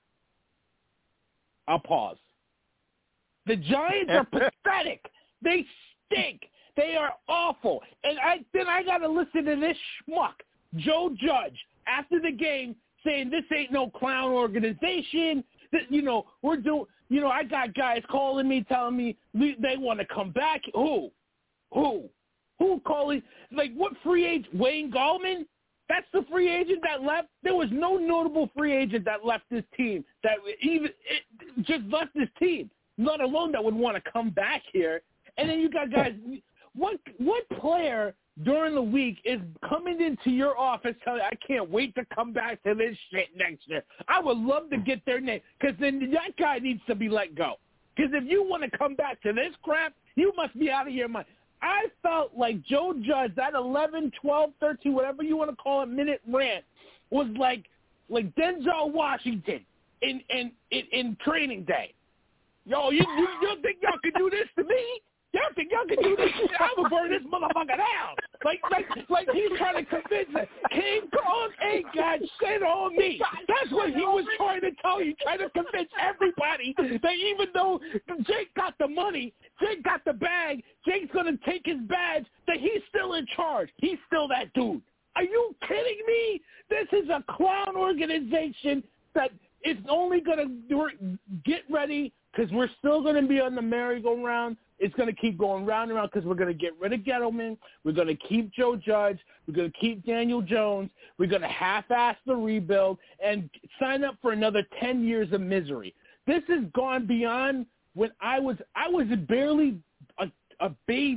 I'll pause. The Giants are pathetic. They stink. They are awful. And I then I got to listen to this schmuck, Joe Judge, after the game saying this ain't no clown organization. That, you know, we're doing, you know, I got guys calling me, telling me they want to come back. Who? Who? Who calling? Like, what free agent? Wayne Gallman? That's the free agent that left? There was no notable free agent that left this team, that even it just left this team, let alone that would want to come back here. And then you got guys – What what player during the week is coming into your office telling you, I can't wait to come back to this shit next year? I would love to get their name because then that guy needs to be let go. Because if you want to come back to this crap, you must be out of your mind. I felt like Joe Judge, that eleven, twelve, thirteen, whatever you want to call it, minute rant was like like Denzel Washington in in, in, in training day. Yo, you, you, you think y'all can do this to me? Y'all think y'all can do this? I'm gonna burn this motherfucker down. Like, like, like he's trying to convince us. King Kong ain't got shit on me. That's what he was trying to tell you, trying to convince everybody that even though Jake got the money, Jake got the bag, Jake's gonna take his badge, that he's still in charge. He's still that dude. Are you kidding me? This is a clown organization that is only gonna do, get ready because we're still gonna be on the merry-go-round. It's going to keep going round and round because we're going to get rid of Gettleman. We're going to keep Joe Judge. We're going to keep Daniel Jones. We're going to half-ass the rebuild and sign up for another ten years of misery. This has gone beyond when I was – I was barely a, a baby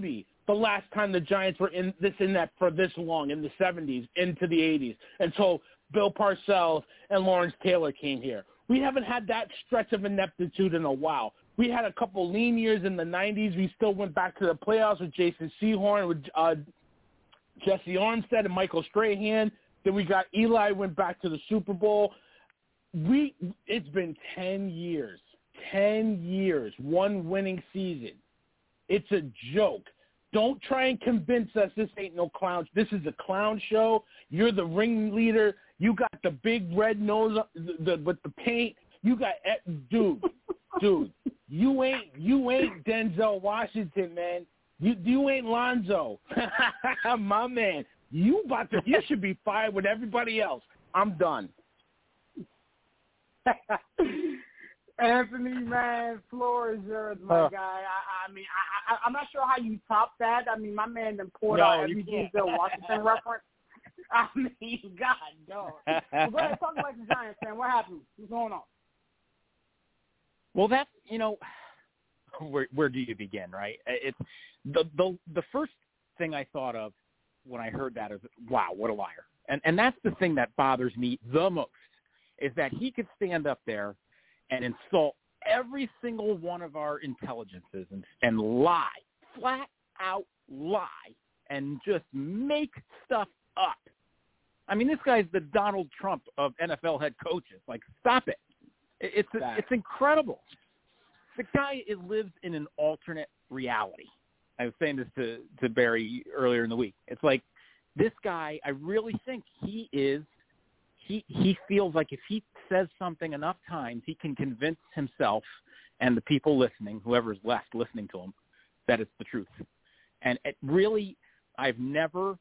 the last time the Giants were in this in that for this long, in the seventies, into the eighties, until Bill Parcells and Lawrence Taylor came here. We haven't had that stretch of ineptitude in a while. We had a couple lean years in the nineties. We still went back to the playoffs with Jason Sehorn, with uh, Jesse Armstead and Michael Strahan. Then we got Eli, went back to the Super Bowl. We It's been ten years. ten years, one winning season. It's a joke. Don't try and convince us this ain't no clown. This is a clown show. You're the ringleader. You got the big red nose the, the, with the paint. You got dude, dude. You ain't you ain't Denzel Washington, man. You you ain't Lonzo, my man. You about to you should be fired with everybody else. I'm done. Anthony, man, floor is yours, my uh, guy. I, I mean, I, I, I'm not sure how you top that. I mean, my man done poured no, out every Denzel Washington reference. I mean, God, dog. Well, go ahead, talk like the Giants fan. What happened? What's going on? Well, that's, you know, where where do you begin, right? It's the the the first thing I thought of when I heard that is, wow, what a liar. And and that's the thing that bothers me the most, is that he could stand up there and insult every single one of our intelligences and, and lie, flat out lie, and just make stuff up. I mean, this guy's the Donald Trump of N F L head coaches. Like, stop it. It's it's incredible. The guy is, lives in an alternate reality. I was saying this to, to Barry earlier in the week. It's like, this guy, I really think he is, he he feels like if he says something enough times, he can convince himself and the people listening, whoever's left listening to him, that it's the truth. And it really, I've never,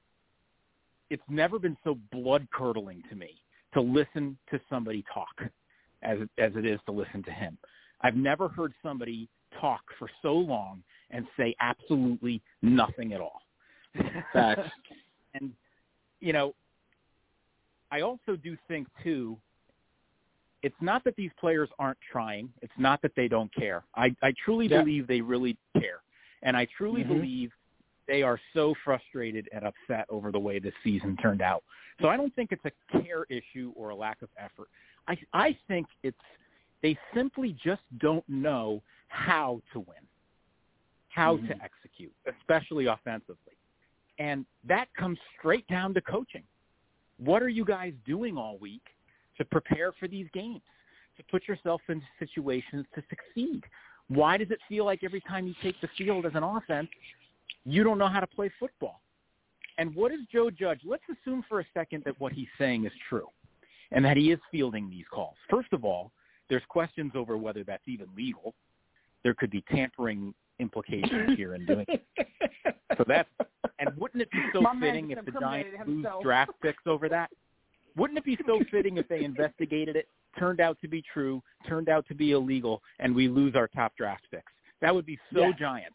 it's never been so blood-curdling to me to listen to somebody talk as as it is to listen to him. I've never heard somebody talk for so long and say absolutely nothing at all. Facts. And, you know, I also do think, too, it's not that these players aren't trying. It's not that they don't care. I, I truly yeah. believe they really care. And I truly mm-hmm. believe they are so frustrated and upset over the way this season turned out. So I don't think it's a care issue or a lack of effort. I, I think it's they simply just don't know how to win, how mm-hmm. to execute, especially offensively. And that comes straight down to coaching. What are you guys doing all week to prepare for these games, to put yourself into situations to succeed? Why does it feel like every time you take the field as an offense, you don't know how to play football? And what is Joe Judge? Let's assume for a second that what he's saying is true and that he is fielding these calls. First of all, there's questions over whether that's even legal. There could be tampering implications here in doing it. So that's, and wouldn't it be so My fitting if the Giants lose himself. draft picks over that? Wouldn't it be so fitting if they investigated it, turned out to be true, turned out to be illegal, and we lose our top draft picks? That would be so yeah. Giants.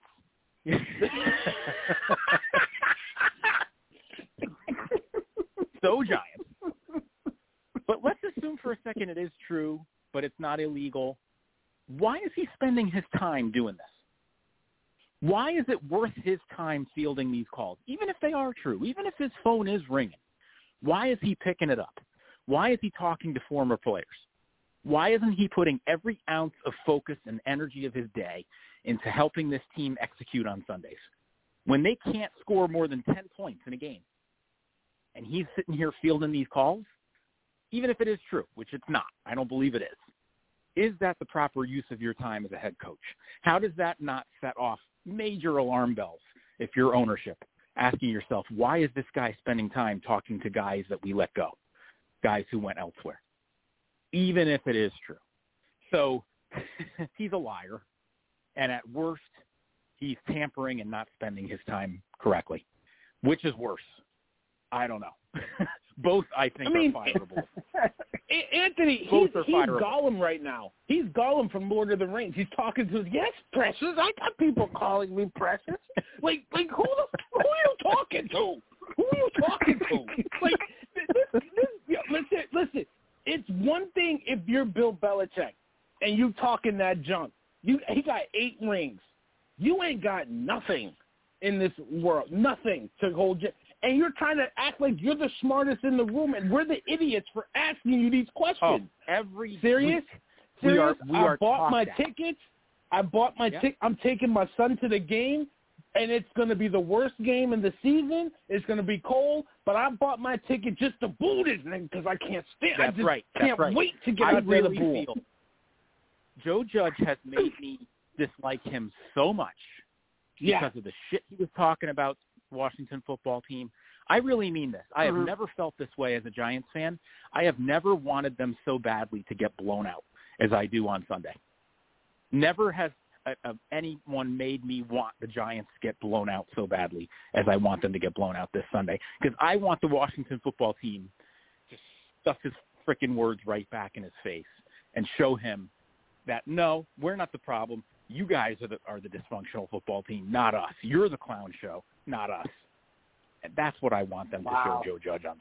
So Giants. But let's assume for a second it is true, but it's not illegal. Why is he spending his time doing this? Why is it worth his time fielding these calls, even if they are true, even if his phone is ringing? Why is he picking it up? Why is he talking to former players? Why isn't he putting every ounce of focus and energy of his day into helping this team execute on Sundays when they can't score more than ten points in a game? And he's sitting here fielding these calls, even if it is true, which it's not. I don't believe it is. Is that the proper use of your time as a head coach? How does that not set off major alarm bells if you're ownership, asking yourself, why is this guy spending time talking to guys that we let go, guys who went elsewhere, even if it is true? So he's a liar, and at worst, he's tampering and not spending his time correctly. Which is worse? I don't know. Both, I think, I mean, are fireable. Anthony, Both he's, he's Gollum right now. He's Gollum from Lord of the Rings. He's talking to us. Yes, Precious. I got people calling me Precious. Like, like who, the, who are you talking to? Who are you talking to? Like, this, this, this, listen, listen. It's one thing if you're Bill Belichick and you talking that junk. You, he got eight rings. You ain't got nothing. in this world. Nothing to hold you. And you're trying to act like you're the smartest in the room, and we're the idiots for asking you these questions. Oh, every serious? week. Serious? We are, we I are bought my at. tickets. I bought my yep. ticket. I'm taking my son to the game, and it's going to be the worst game in the season. It's going to be cold, but I bought my ticket just to boo this thing because I can't stand. That's I just right. That's can't right. wait to get I out there to really boo. feel Joe Judge has made me dislike him so much yeah. because of the shit he was talking about the Washington football team. I really mean this. I have Mm-hmm. never felt this way as a Giants fan. I have never wanted them so badly to get blown out as I do on Sunday. Never has uh, uh, anyone made me want the Giants to get blown out so badly as I want them to get blown out this Sunday, because I want the Washington football team to stuff his freaking words right back in his face and show him that, no, we're not the problem. You guys are the, are the dysfunctional football team, not us. You're the clown show, not us. And that's what I want them Wow. to show Joe Judge on.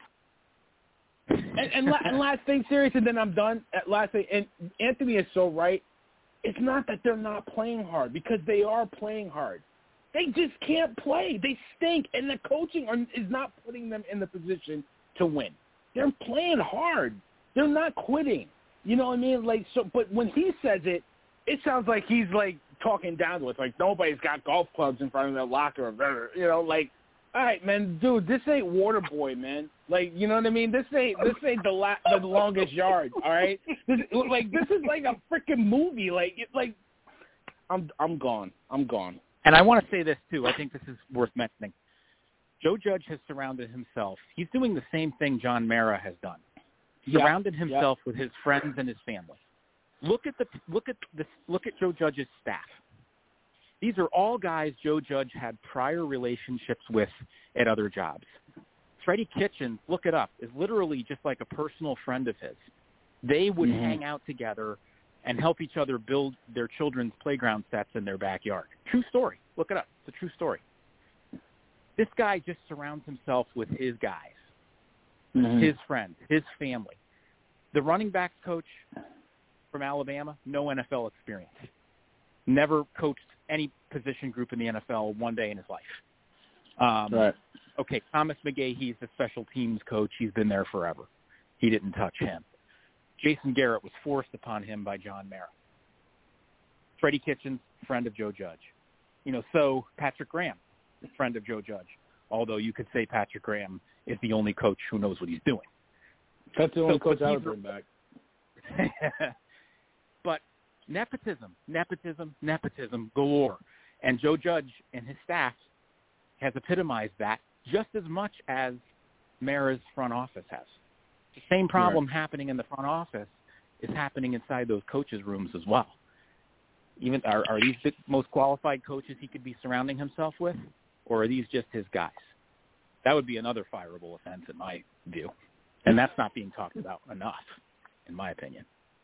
And, and, la- and last thing, serious, and then I'm done. At last thing, and Anthony is so right. It's not that they're not playing hard, because they are playing hard. They just can't play. They stink, and the coaching are, is not putting them in the position to win. They're playing hard. They're not quitting. You know what I mean? Like so, but when he says it, it sounds like he's like talking down to us. Like nobody's got golf clubs in front of their locker. Or, you know, like, all right, man, dude, this ain't Waterboy, man. Like, you know what I mean? This ain't this ain't the la- the longest yard. All right, this, like this is like a freaking movie. Like, it, like, I'm I'm gone. I'm gone. And I want to say this too. I think this is worth mentioning. Joe Judge has surrounded himself. He's doing the same thing John Mara has done. Yep. Surrounded himself Yep. with his friends and his family. Look at the look at this. Look at Joe Judge's staff. These are all guys Joe Judge had prior relationships with at other jobs. Freddie Kitchens, look it up, is literally just like a personal friend of his. They would mm-hmm. hang out together and help each other build their children's playground sets in their backyard. True story. Look it up. It's a true story. This guy just surrounds himself with his guys, mm-hmm. his friends, his family. The running backs coach from Alabama, no N F L experience. Never coached any position group in the N F L one day in his life. Um, right. Okay, Thomas McGahee, he's the special teams coach. He's been there forever. He didn't touch him. Jason Garrett was forced upon him by John Mara. Freddie Kitchens, friend of Joe Judge. You know, so Patrick Graham, friend of Joe Judge, although you could say Patrick Graham is the only coach who knows what he's doing. That's the only so, coach I would bring back. But nepotism, nepotism, nepotism galore. And Joe Judge and his staff has epitomized that just as much as Mara's front office has. The same problem right. happening in the front office is happening inside those coaches' rooms as well. Even are, are these the most qualified coaches he could be surrounding himself with, or are these just his guys? That would be another fireable offense in my view, and that's not being talked about enough, in my opinion.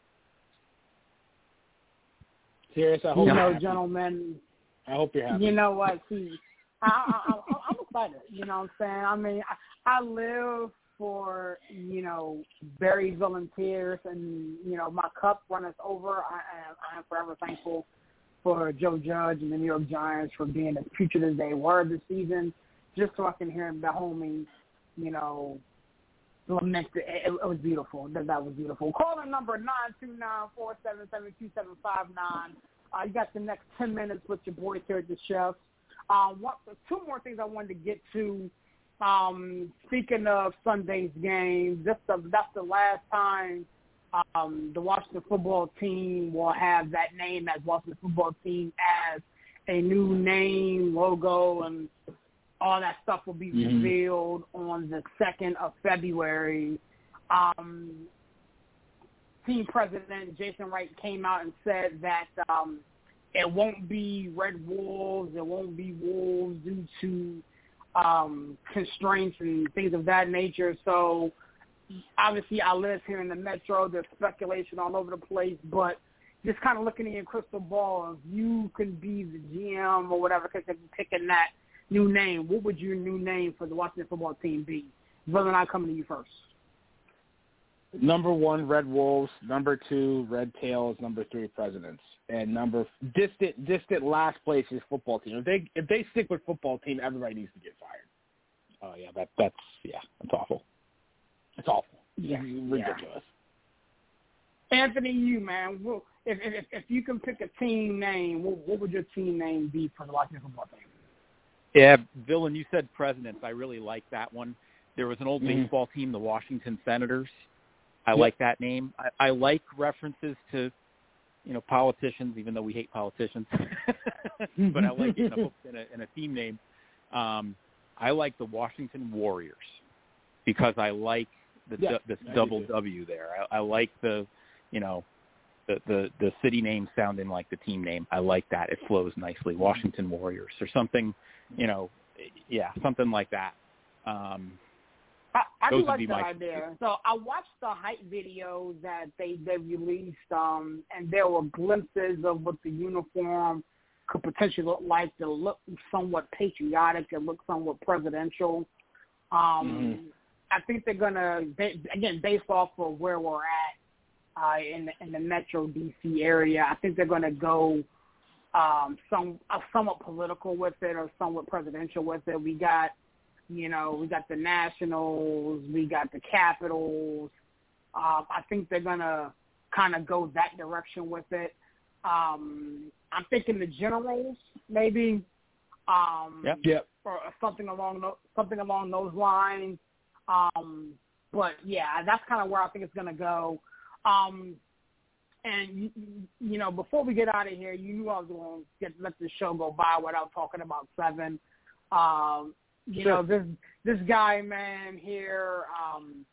Serious, I hope you know, happy. gentlemen. I hope you're happy. You know what? See, I, I, I, I'm excited. You know what I'm saying? I mean, I, I live for, you know, Barry volunteers, and, you know, my cup runneth over. I am, I am forever thankful for Joe Judge and the New York Giants for being as future as they were this season, just so I can hear the homie, you know, lament. It, it, it was beautiful. That, that was beautiful. Caller number nine two nine, four seven seven, two seven five nine. Uh, you got the next ten minutes with your boys here at the Chefs. Um, what, two more things I wanted to get to. Um, speaking of Sunday's game, this the, that's the last time um, the Washington football team will have that name as Washington football team, as a new name, logo, and all that stuff will be mm-hmm. revealed on the second of February. Um, team president Jason Wright came out and said that um, it won't be Red Wolves, it won't be Wolves due to um, constraints and things of that nature. So obviously I live here in the Metro. There's speculation all over the place, but just kind of looking in your crystal ball, if you could be the G M or whatever, because if you're picking that new name, what would your new name for the Washington football team be? Brother, and I coming to you first. Number one, Red Wolves. Number two, Red Tails. Number three, Presidents. And number distant distant last place is football team. If they if they stick with football team, everybody needs to get fired. Oh yeah, that that's yeah, that's awful. It's awful. Yeah, It's ridiculous. Yeah. Anthony, you man, if if if you can pick a team name, what, what would your team name be for the Washington football team? Yeah, Villain, you said Presidents. I really like that one. There was an old Mm-hmm. baseball team, the Washington Senators. I Yep. like that name. I, I like references to, you know, politicians, even though we hate politicians. But I like it in a, in a, in a team name. Um, I like the Washington Warriors because I like the Yeah, the I double do too. W there. I, I like the, you know, the, the the city name sounding like the team name. I like that. It flows nicely. Washington Warriors or something, you know, yeah, something like that. Um, I, I do Those would like be that my- idea. So I watched the hype video that they they released, um, and there were glimpses of what the uniform could potentially look like. It looked somewhat patriotic. It looked somewhat presidential. Um, Mm-hmm. I think they're gonna, they, again, based off of where we're at uh, in the, in the Metro D C area, I think they're gonna go um, some uh, somewhat political with it or somewhat presidential with it. We got. You know, we got the Nationals, we got the Capitals. Um, I think they're going to kind of go that direction with it. Um, I'm thinking the Generals, maybe, um, Yep. Yep. or something along those, something along those lines. Um, but, yeah, that's kind of where I think it's going to go. Um, and, you, you know, before we get out of here, you knew I was going to get let the show go by without talking about Seven. Um, You Sure. know, this this guy, man, here um,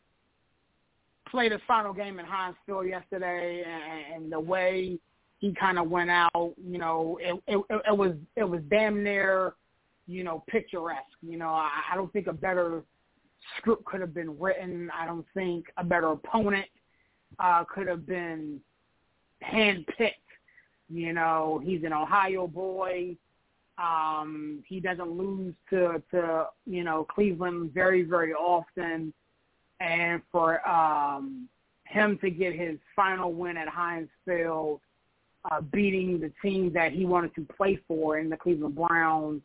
played his final game in Hinesville yesterday, and, and the way he kind of went out, you know, it, it it was it was damn near, you know, picturesque. You know, I, I don't think a better script could have been written. I don't think a better opponent uh, could have been handpicked. You know, he's an Ohio boy. Um, he doesn't lose to, to, you know, Cleveland very, very often. And for um, him to get his final win at Heinz Field, uh, beating the team that he wanted to play for in the Cleveland Browns,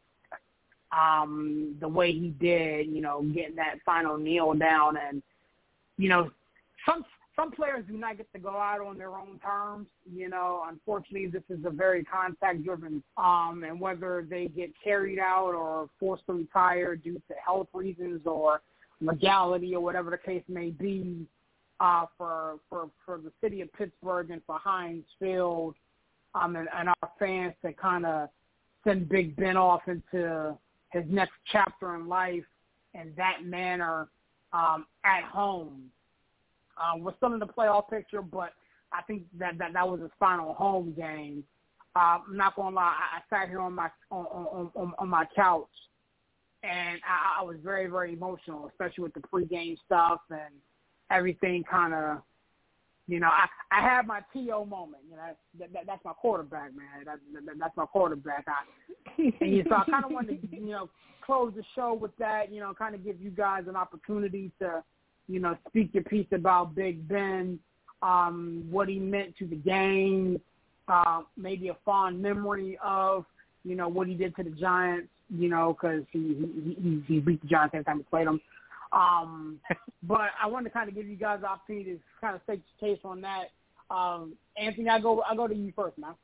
um, the way he did, you know, getting that final kneel down. And, you know, some some players do not get to go out on their own terms. You know, unfortunately, this is a very contact-driven, um, and whether they get carried out or forced to retire due to health reasons or legality or whatever the case may be, uh, for, for, for the city of Pittsburgh and for Heinz Field, um, and, and our fans to kind of send Big Ben off into his next chapter in life in that manner, um, at home. Uh, we're still in the playoff picture, but I think that that, that was his final home game. Uh, I'm not gonna lie, I, I sat here on my on, on, on, on my couch, and I, I was very, very emotional, especially with the pregame stuff and everything. Kind of, you know, I I had my T O moment. You know, that, that, that's my quarterback, man. That, that, that's my quarterback. I, and so I kind of wanted to, you know, close the show with that. You know, kind of give you guys an opportunity to, you know, speak your piece about Big Ben, um, what he meant to the game, uh, maybe a fond memory of, you know, what he did to the Giants, you know, because he, he he beat the Giants every time he played them. Um, but I wanted to kind of give you guys the opportunity to kind of state your case on that. Um, Anthony, I go I go to you first, man.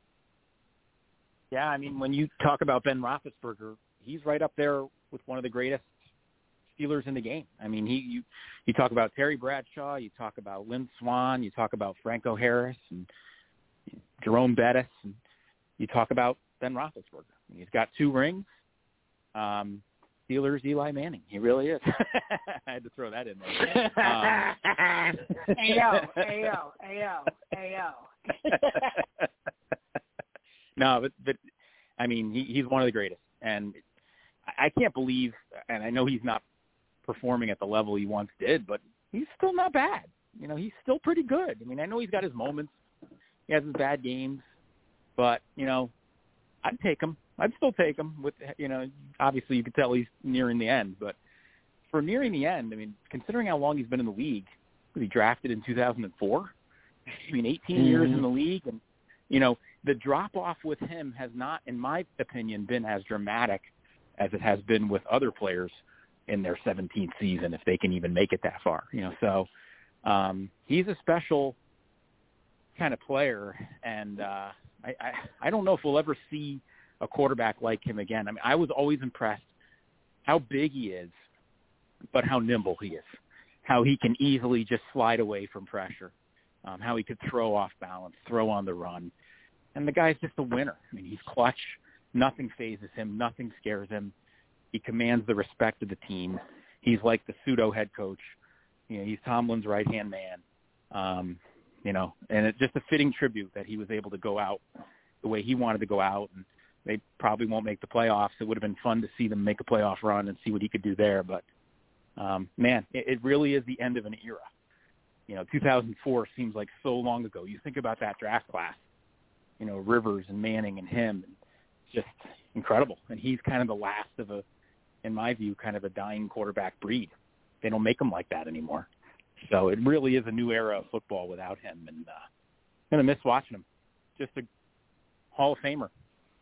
Yeah, I mean, when you talk about Ben Roethlisberger, he's right up there with one of the greatest Steelers in the game. I mean, he you you talk about Terry Bradshaw, you talk about Lynn Swann, you talk about Franco Harris and Jerome Bettis, and you talk about Ben Roethlisberger. I mean, he's got two rings. Um, Steelers Eli Manning. He really is. I had to throw that in there. Um, Ayo, ayo, ayo, ayo. No, but but I mean, he, he's one of the greatest, and I, I can't believe. And I know he's not performing at the level he once did, but he's still not bad. You know, he's still pretty good. I mean, I know he's got his moments. He has his bad games, but you know, I'd take him. I'd still take him. With you know, obviously you could tell he's nearing the end, but for nearing the end, I mean, considering how long he's been in the league, was he drafted in two thousand four? I mean, eighteen mm-hmm. years in the league. And, you know, the drop-off with him has not, in my opinion, been as dramatic as it has been with other players in their seventeenth season, if they can even make it that far. You know, so um, he's a special kind of player, and uh, I, I, I don't know if we'll ever see a quarterback like him again. I mean, I was always impressed how big he is, but how nimble he is, how he can easily just slide away from pressure, um, how he could throw off balance, throw on the run. And the guy's just a winner. I mean, he's clutch. Nothing phases him. Nothing scares him. He commands the respect of the team. He's like the pseudo head coach. You know, he's Tomlin's right-hand man. Um, you know, and it's just a fitting tribute that he was able to go out the way he wanted to go out. And they probably won't make the playoffs. It would have been fun to see them make a playoff run and see what he could do there. But, um, man, it, it really is the end of an era. You know, two thousand four seems like so long ago. You think about that draft class, you know, Rivers and Manning and him, and just incredible. And he's kind of the last of a, in my view, kind of a dying quarterback breed. They don't make them like that anymore. So it really is a new era of football without him. And uh, I'm going to miss watching him. Just a Hall of Famer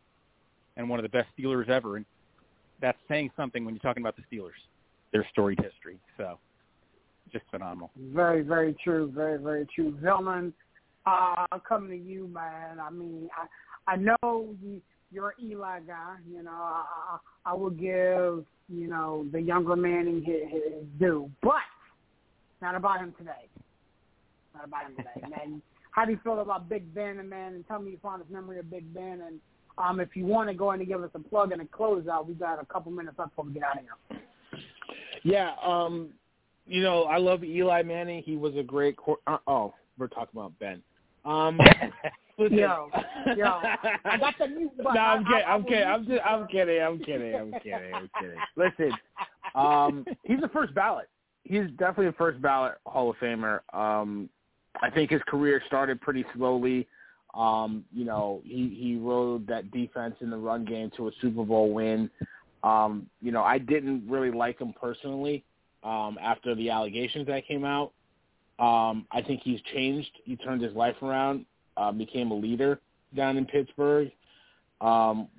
and one of the best Steelers ever. And that's saying something when you're talking about the Steelers, their storied history. So just phenomenal. Very, very true. Very, very true. Velman, uh, coming to you, man. I mean, I, I know you, you're an Eli guy. You know, I, I, I will give, you know, the younger Manning his, his due. But not about him today. Not about him today. Man, how do you feel about Big Ben, and man, and tell me your fondest memory of Big Ben, and um, if you want to go in and give us a plug and a closeout, we got a couple minutes left before we get out of here. Yeah, um, you know, I love Eli Manning. He was a great cor- – uh, oh, we're talking about Ben. Um, listen. Yo, yo, I got the mute button. No, I'm kidding. I, I, I'm kidding. I'm just, I'm kidding. I'm kidding. I'm kidding. I'm kidding. Listen, um, he's a first ballot. He's definitely a first ballot Hall of Famer. Um, I think his career started pretty slowly. Um, you know, he, he rode that defense in the run game to a Super Bowl win. Um, you know, I didn't really like him personally um, after the allegations that came out. Um, I think he's changed. He turned his life around, uh, became a leader down in Pittsburgh. Um,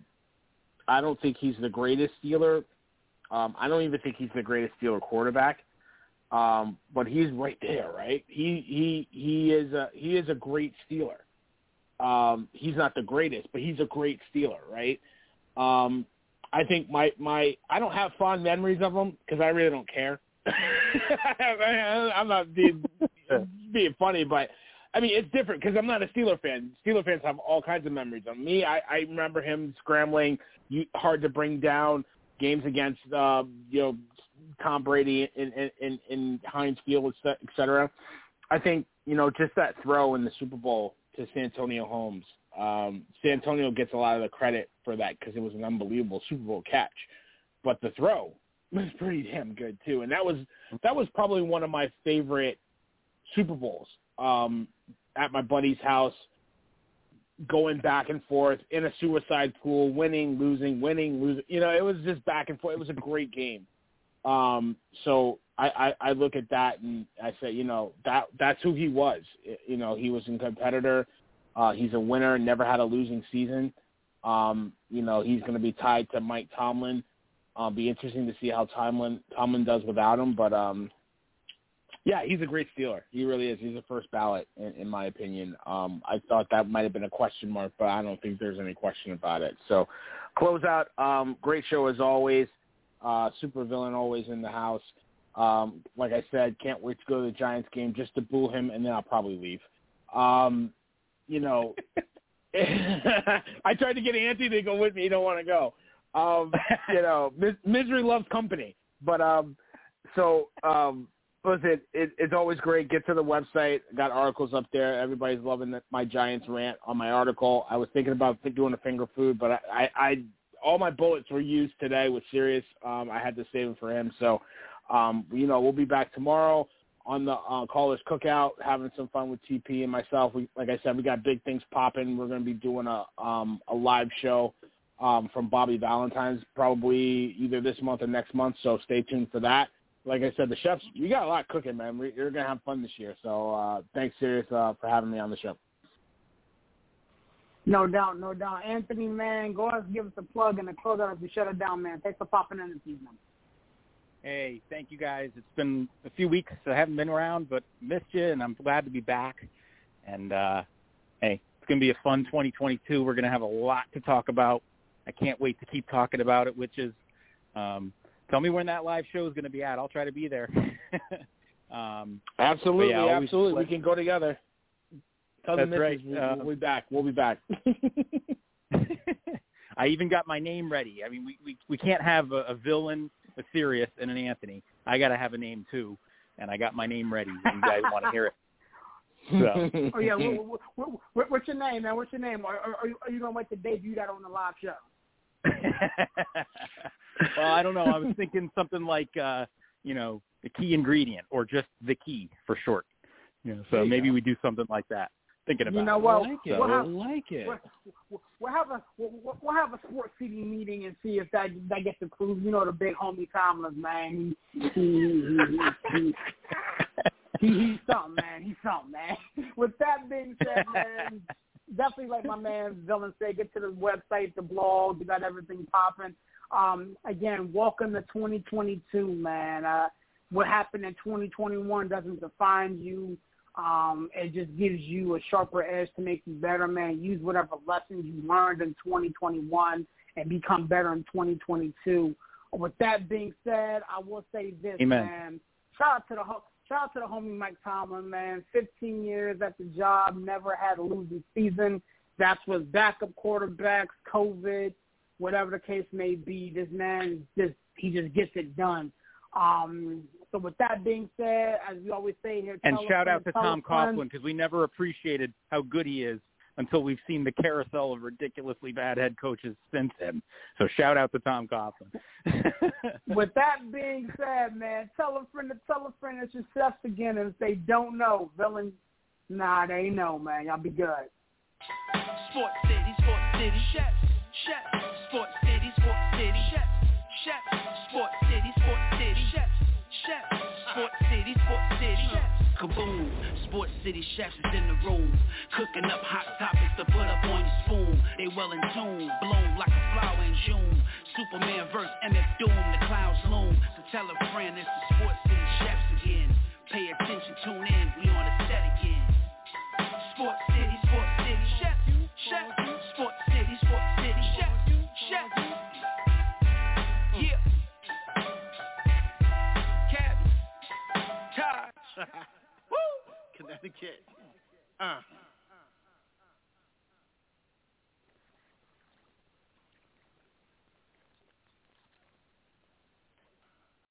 I don't think he's the greatest Steeler. Um, I don't even think he's the greatest Steeler quarterback. Um, but he's right there, right? He he he is a he is a great Steeler. Um, he's not the greatest, but he's a great Steeler, right? Um, I think my my I don't have fond memories of him because I really don't care. I'm not being being funny, but I mean it's different because I'm not a Steeler fan. Steeler fans have all kinds of memories of me. I, I remember him scrambling, hard to bring down games against uh, you know. Tom Brady in, in, in Heinz Field, et cetera. I think, you know, just that throw in the Super Bowl to Santonio Holmes. Um, Santonio gets a lot of the credit for that because it was an unbelievable Super Bowl catch. But the throw was pretty damn good, too. And that was that was probably one of my favorite Super Bowls um, at my buddy's house, going back and forth in a suicide pool, winning, losing, winning, losing. You know, it was just back and forth. It was a great game. Um, so I, I, I look at that and I say, you know, that that's who he was. You know, he was a competitor. Uh, he's a winner, never had a losing season. Um, you know, he's going to be tied to Mike Tomlin. Uh, be interesting to see how Tomlin Tomlin does without him. But, um, yeah, he's a great Steeler. He really is. He's a first ballot, in, in my opinion. Um, I thought that might have been a question mark, but I don't think there's any question about it. So, close out. Um, great show as always. Uh, super villain always in the house. Um, like I said, can't wait to go to the Giants game just to boo him, and then I'll probably leave. Um, you know, I tried to get Anthony to go with me. He don't want to go. Um, you know, mis- misery loves company. But um, so um, listen, it, it's always great. Get to the website. Got articles up there. Everybody's loving the, my Giants rant on my article. I was thinking about doing a finger food, but I, I, I all my bullets were used today with Sirius. Um, I had to save them for him. So, um, you know, we'll be back tomorrow on the uh, Callers Cookout, having some fun with T P and myself. We, like I said, we got big things popping. We're going to be doing a um, a live show um, from Bobby Valentine's probably either this month or next month. So stay tuned for that. like I said, the chefs, you got a lot cooking, man. We, you're going to have fun this year. So uh, thanks, Sirius, uh, for having me on the show. No doubt, no doubt. Anthony, man, go ahead and give us a plug and a close out as we shut it down, man. Thanks for popping in this evening. Hey, thank you, guys. It's been a few weeks. I haven't been around, but missed you, and I'm glad to be back. And, uh, hey, it's going to be a fun twenty twenty-two. We're going to have a lot to talk about. I can't wait to keep talking about it, which is um, tell me when that live show is going to be at. I'll try to be there. um, absolutely, yeah, absolutely. We can go together. Tell That's the right. We'll, uh, we'll be back. We'll be back. I even got my name ready. I mean, we, we, we can't have a, a villain, a Sirius, and an Anthony. I got to have a name, too, and I got my name ready. You guys want to hear it. So. Oh, yeah. What, what, what, what's your name, man? What's your name? Are, are, are you going to wait to debut that on the live show? Well, I don't know. I was thinking something like, uh, you know, the key ingredient or just the key for short. You know, so maybe go. we do something like that. Thinking about you know what? I like it. We'll have, I like it. We'll, we'll have a we'll, we'll have a Sports City meeting and see if that that gets approved. You know, the big homie Tomlin, man. He, he, he, he, he, he's something, man. He's something, man. With that being said, man, definitely like my man Villain said, get to the website, the blog. You got everything popping. Um, again, welcome to twenty twenty-two, man. Uh, what happened in twenty twenty-one doesn't define you. Um, it just gives you a sharper edge to make you better, man. Use whatever lessons you learned in twenty twenty-one and become better in twenty twenty-two. With that being said, I will say this, Amen. man. Shout out to the shout out to the homie Mike Tomlin, man. fifteen years at the job, never had a losing season. That's with backup quarterbacks, COVID, whatever the case may be. This man just he just gets it done. Um, so with that being said, as we always say here, and shout friend, out to Tom Coughlin, because we never appreciated how good he is until we've seen the carousel of ridiculously bad head coaches since him. So shout out to Tom Coughlin. With that being said, man, tell a friend to tell a friend it's your chefs again, and if they don't know, villain, nah, they know, man. Y'all be good. Sports City, Sports City, chefs, chefs, Sports City, Sports City, chefs, chefs, Sports City, Sports City, chefs, chefs, Sports City, Sports City, chefs. Kaboom, Sports City chefs is in the room, cooking up hot topics to put up on your spoon. They well in tune, bloom like a flower in June. Superman versus M F Doom, the clouds loom. So tell a friend it's the Sports City chefs again. Pay attention, tune in, we on the set again. Sports City, Sports City, chefs, chefs, Sports City, Sports City, chefs, chefs. Yeah. Cap, Taj. Woo! Connecticut. Uh.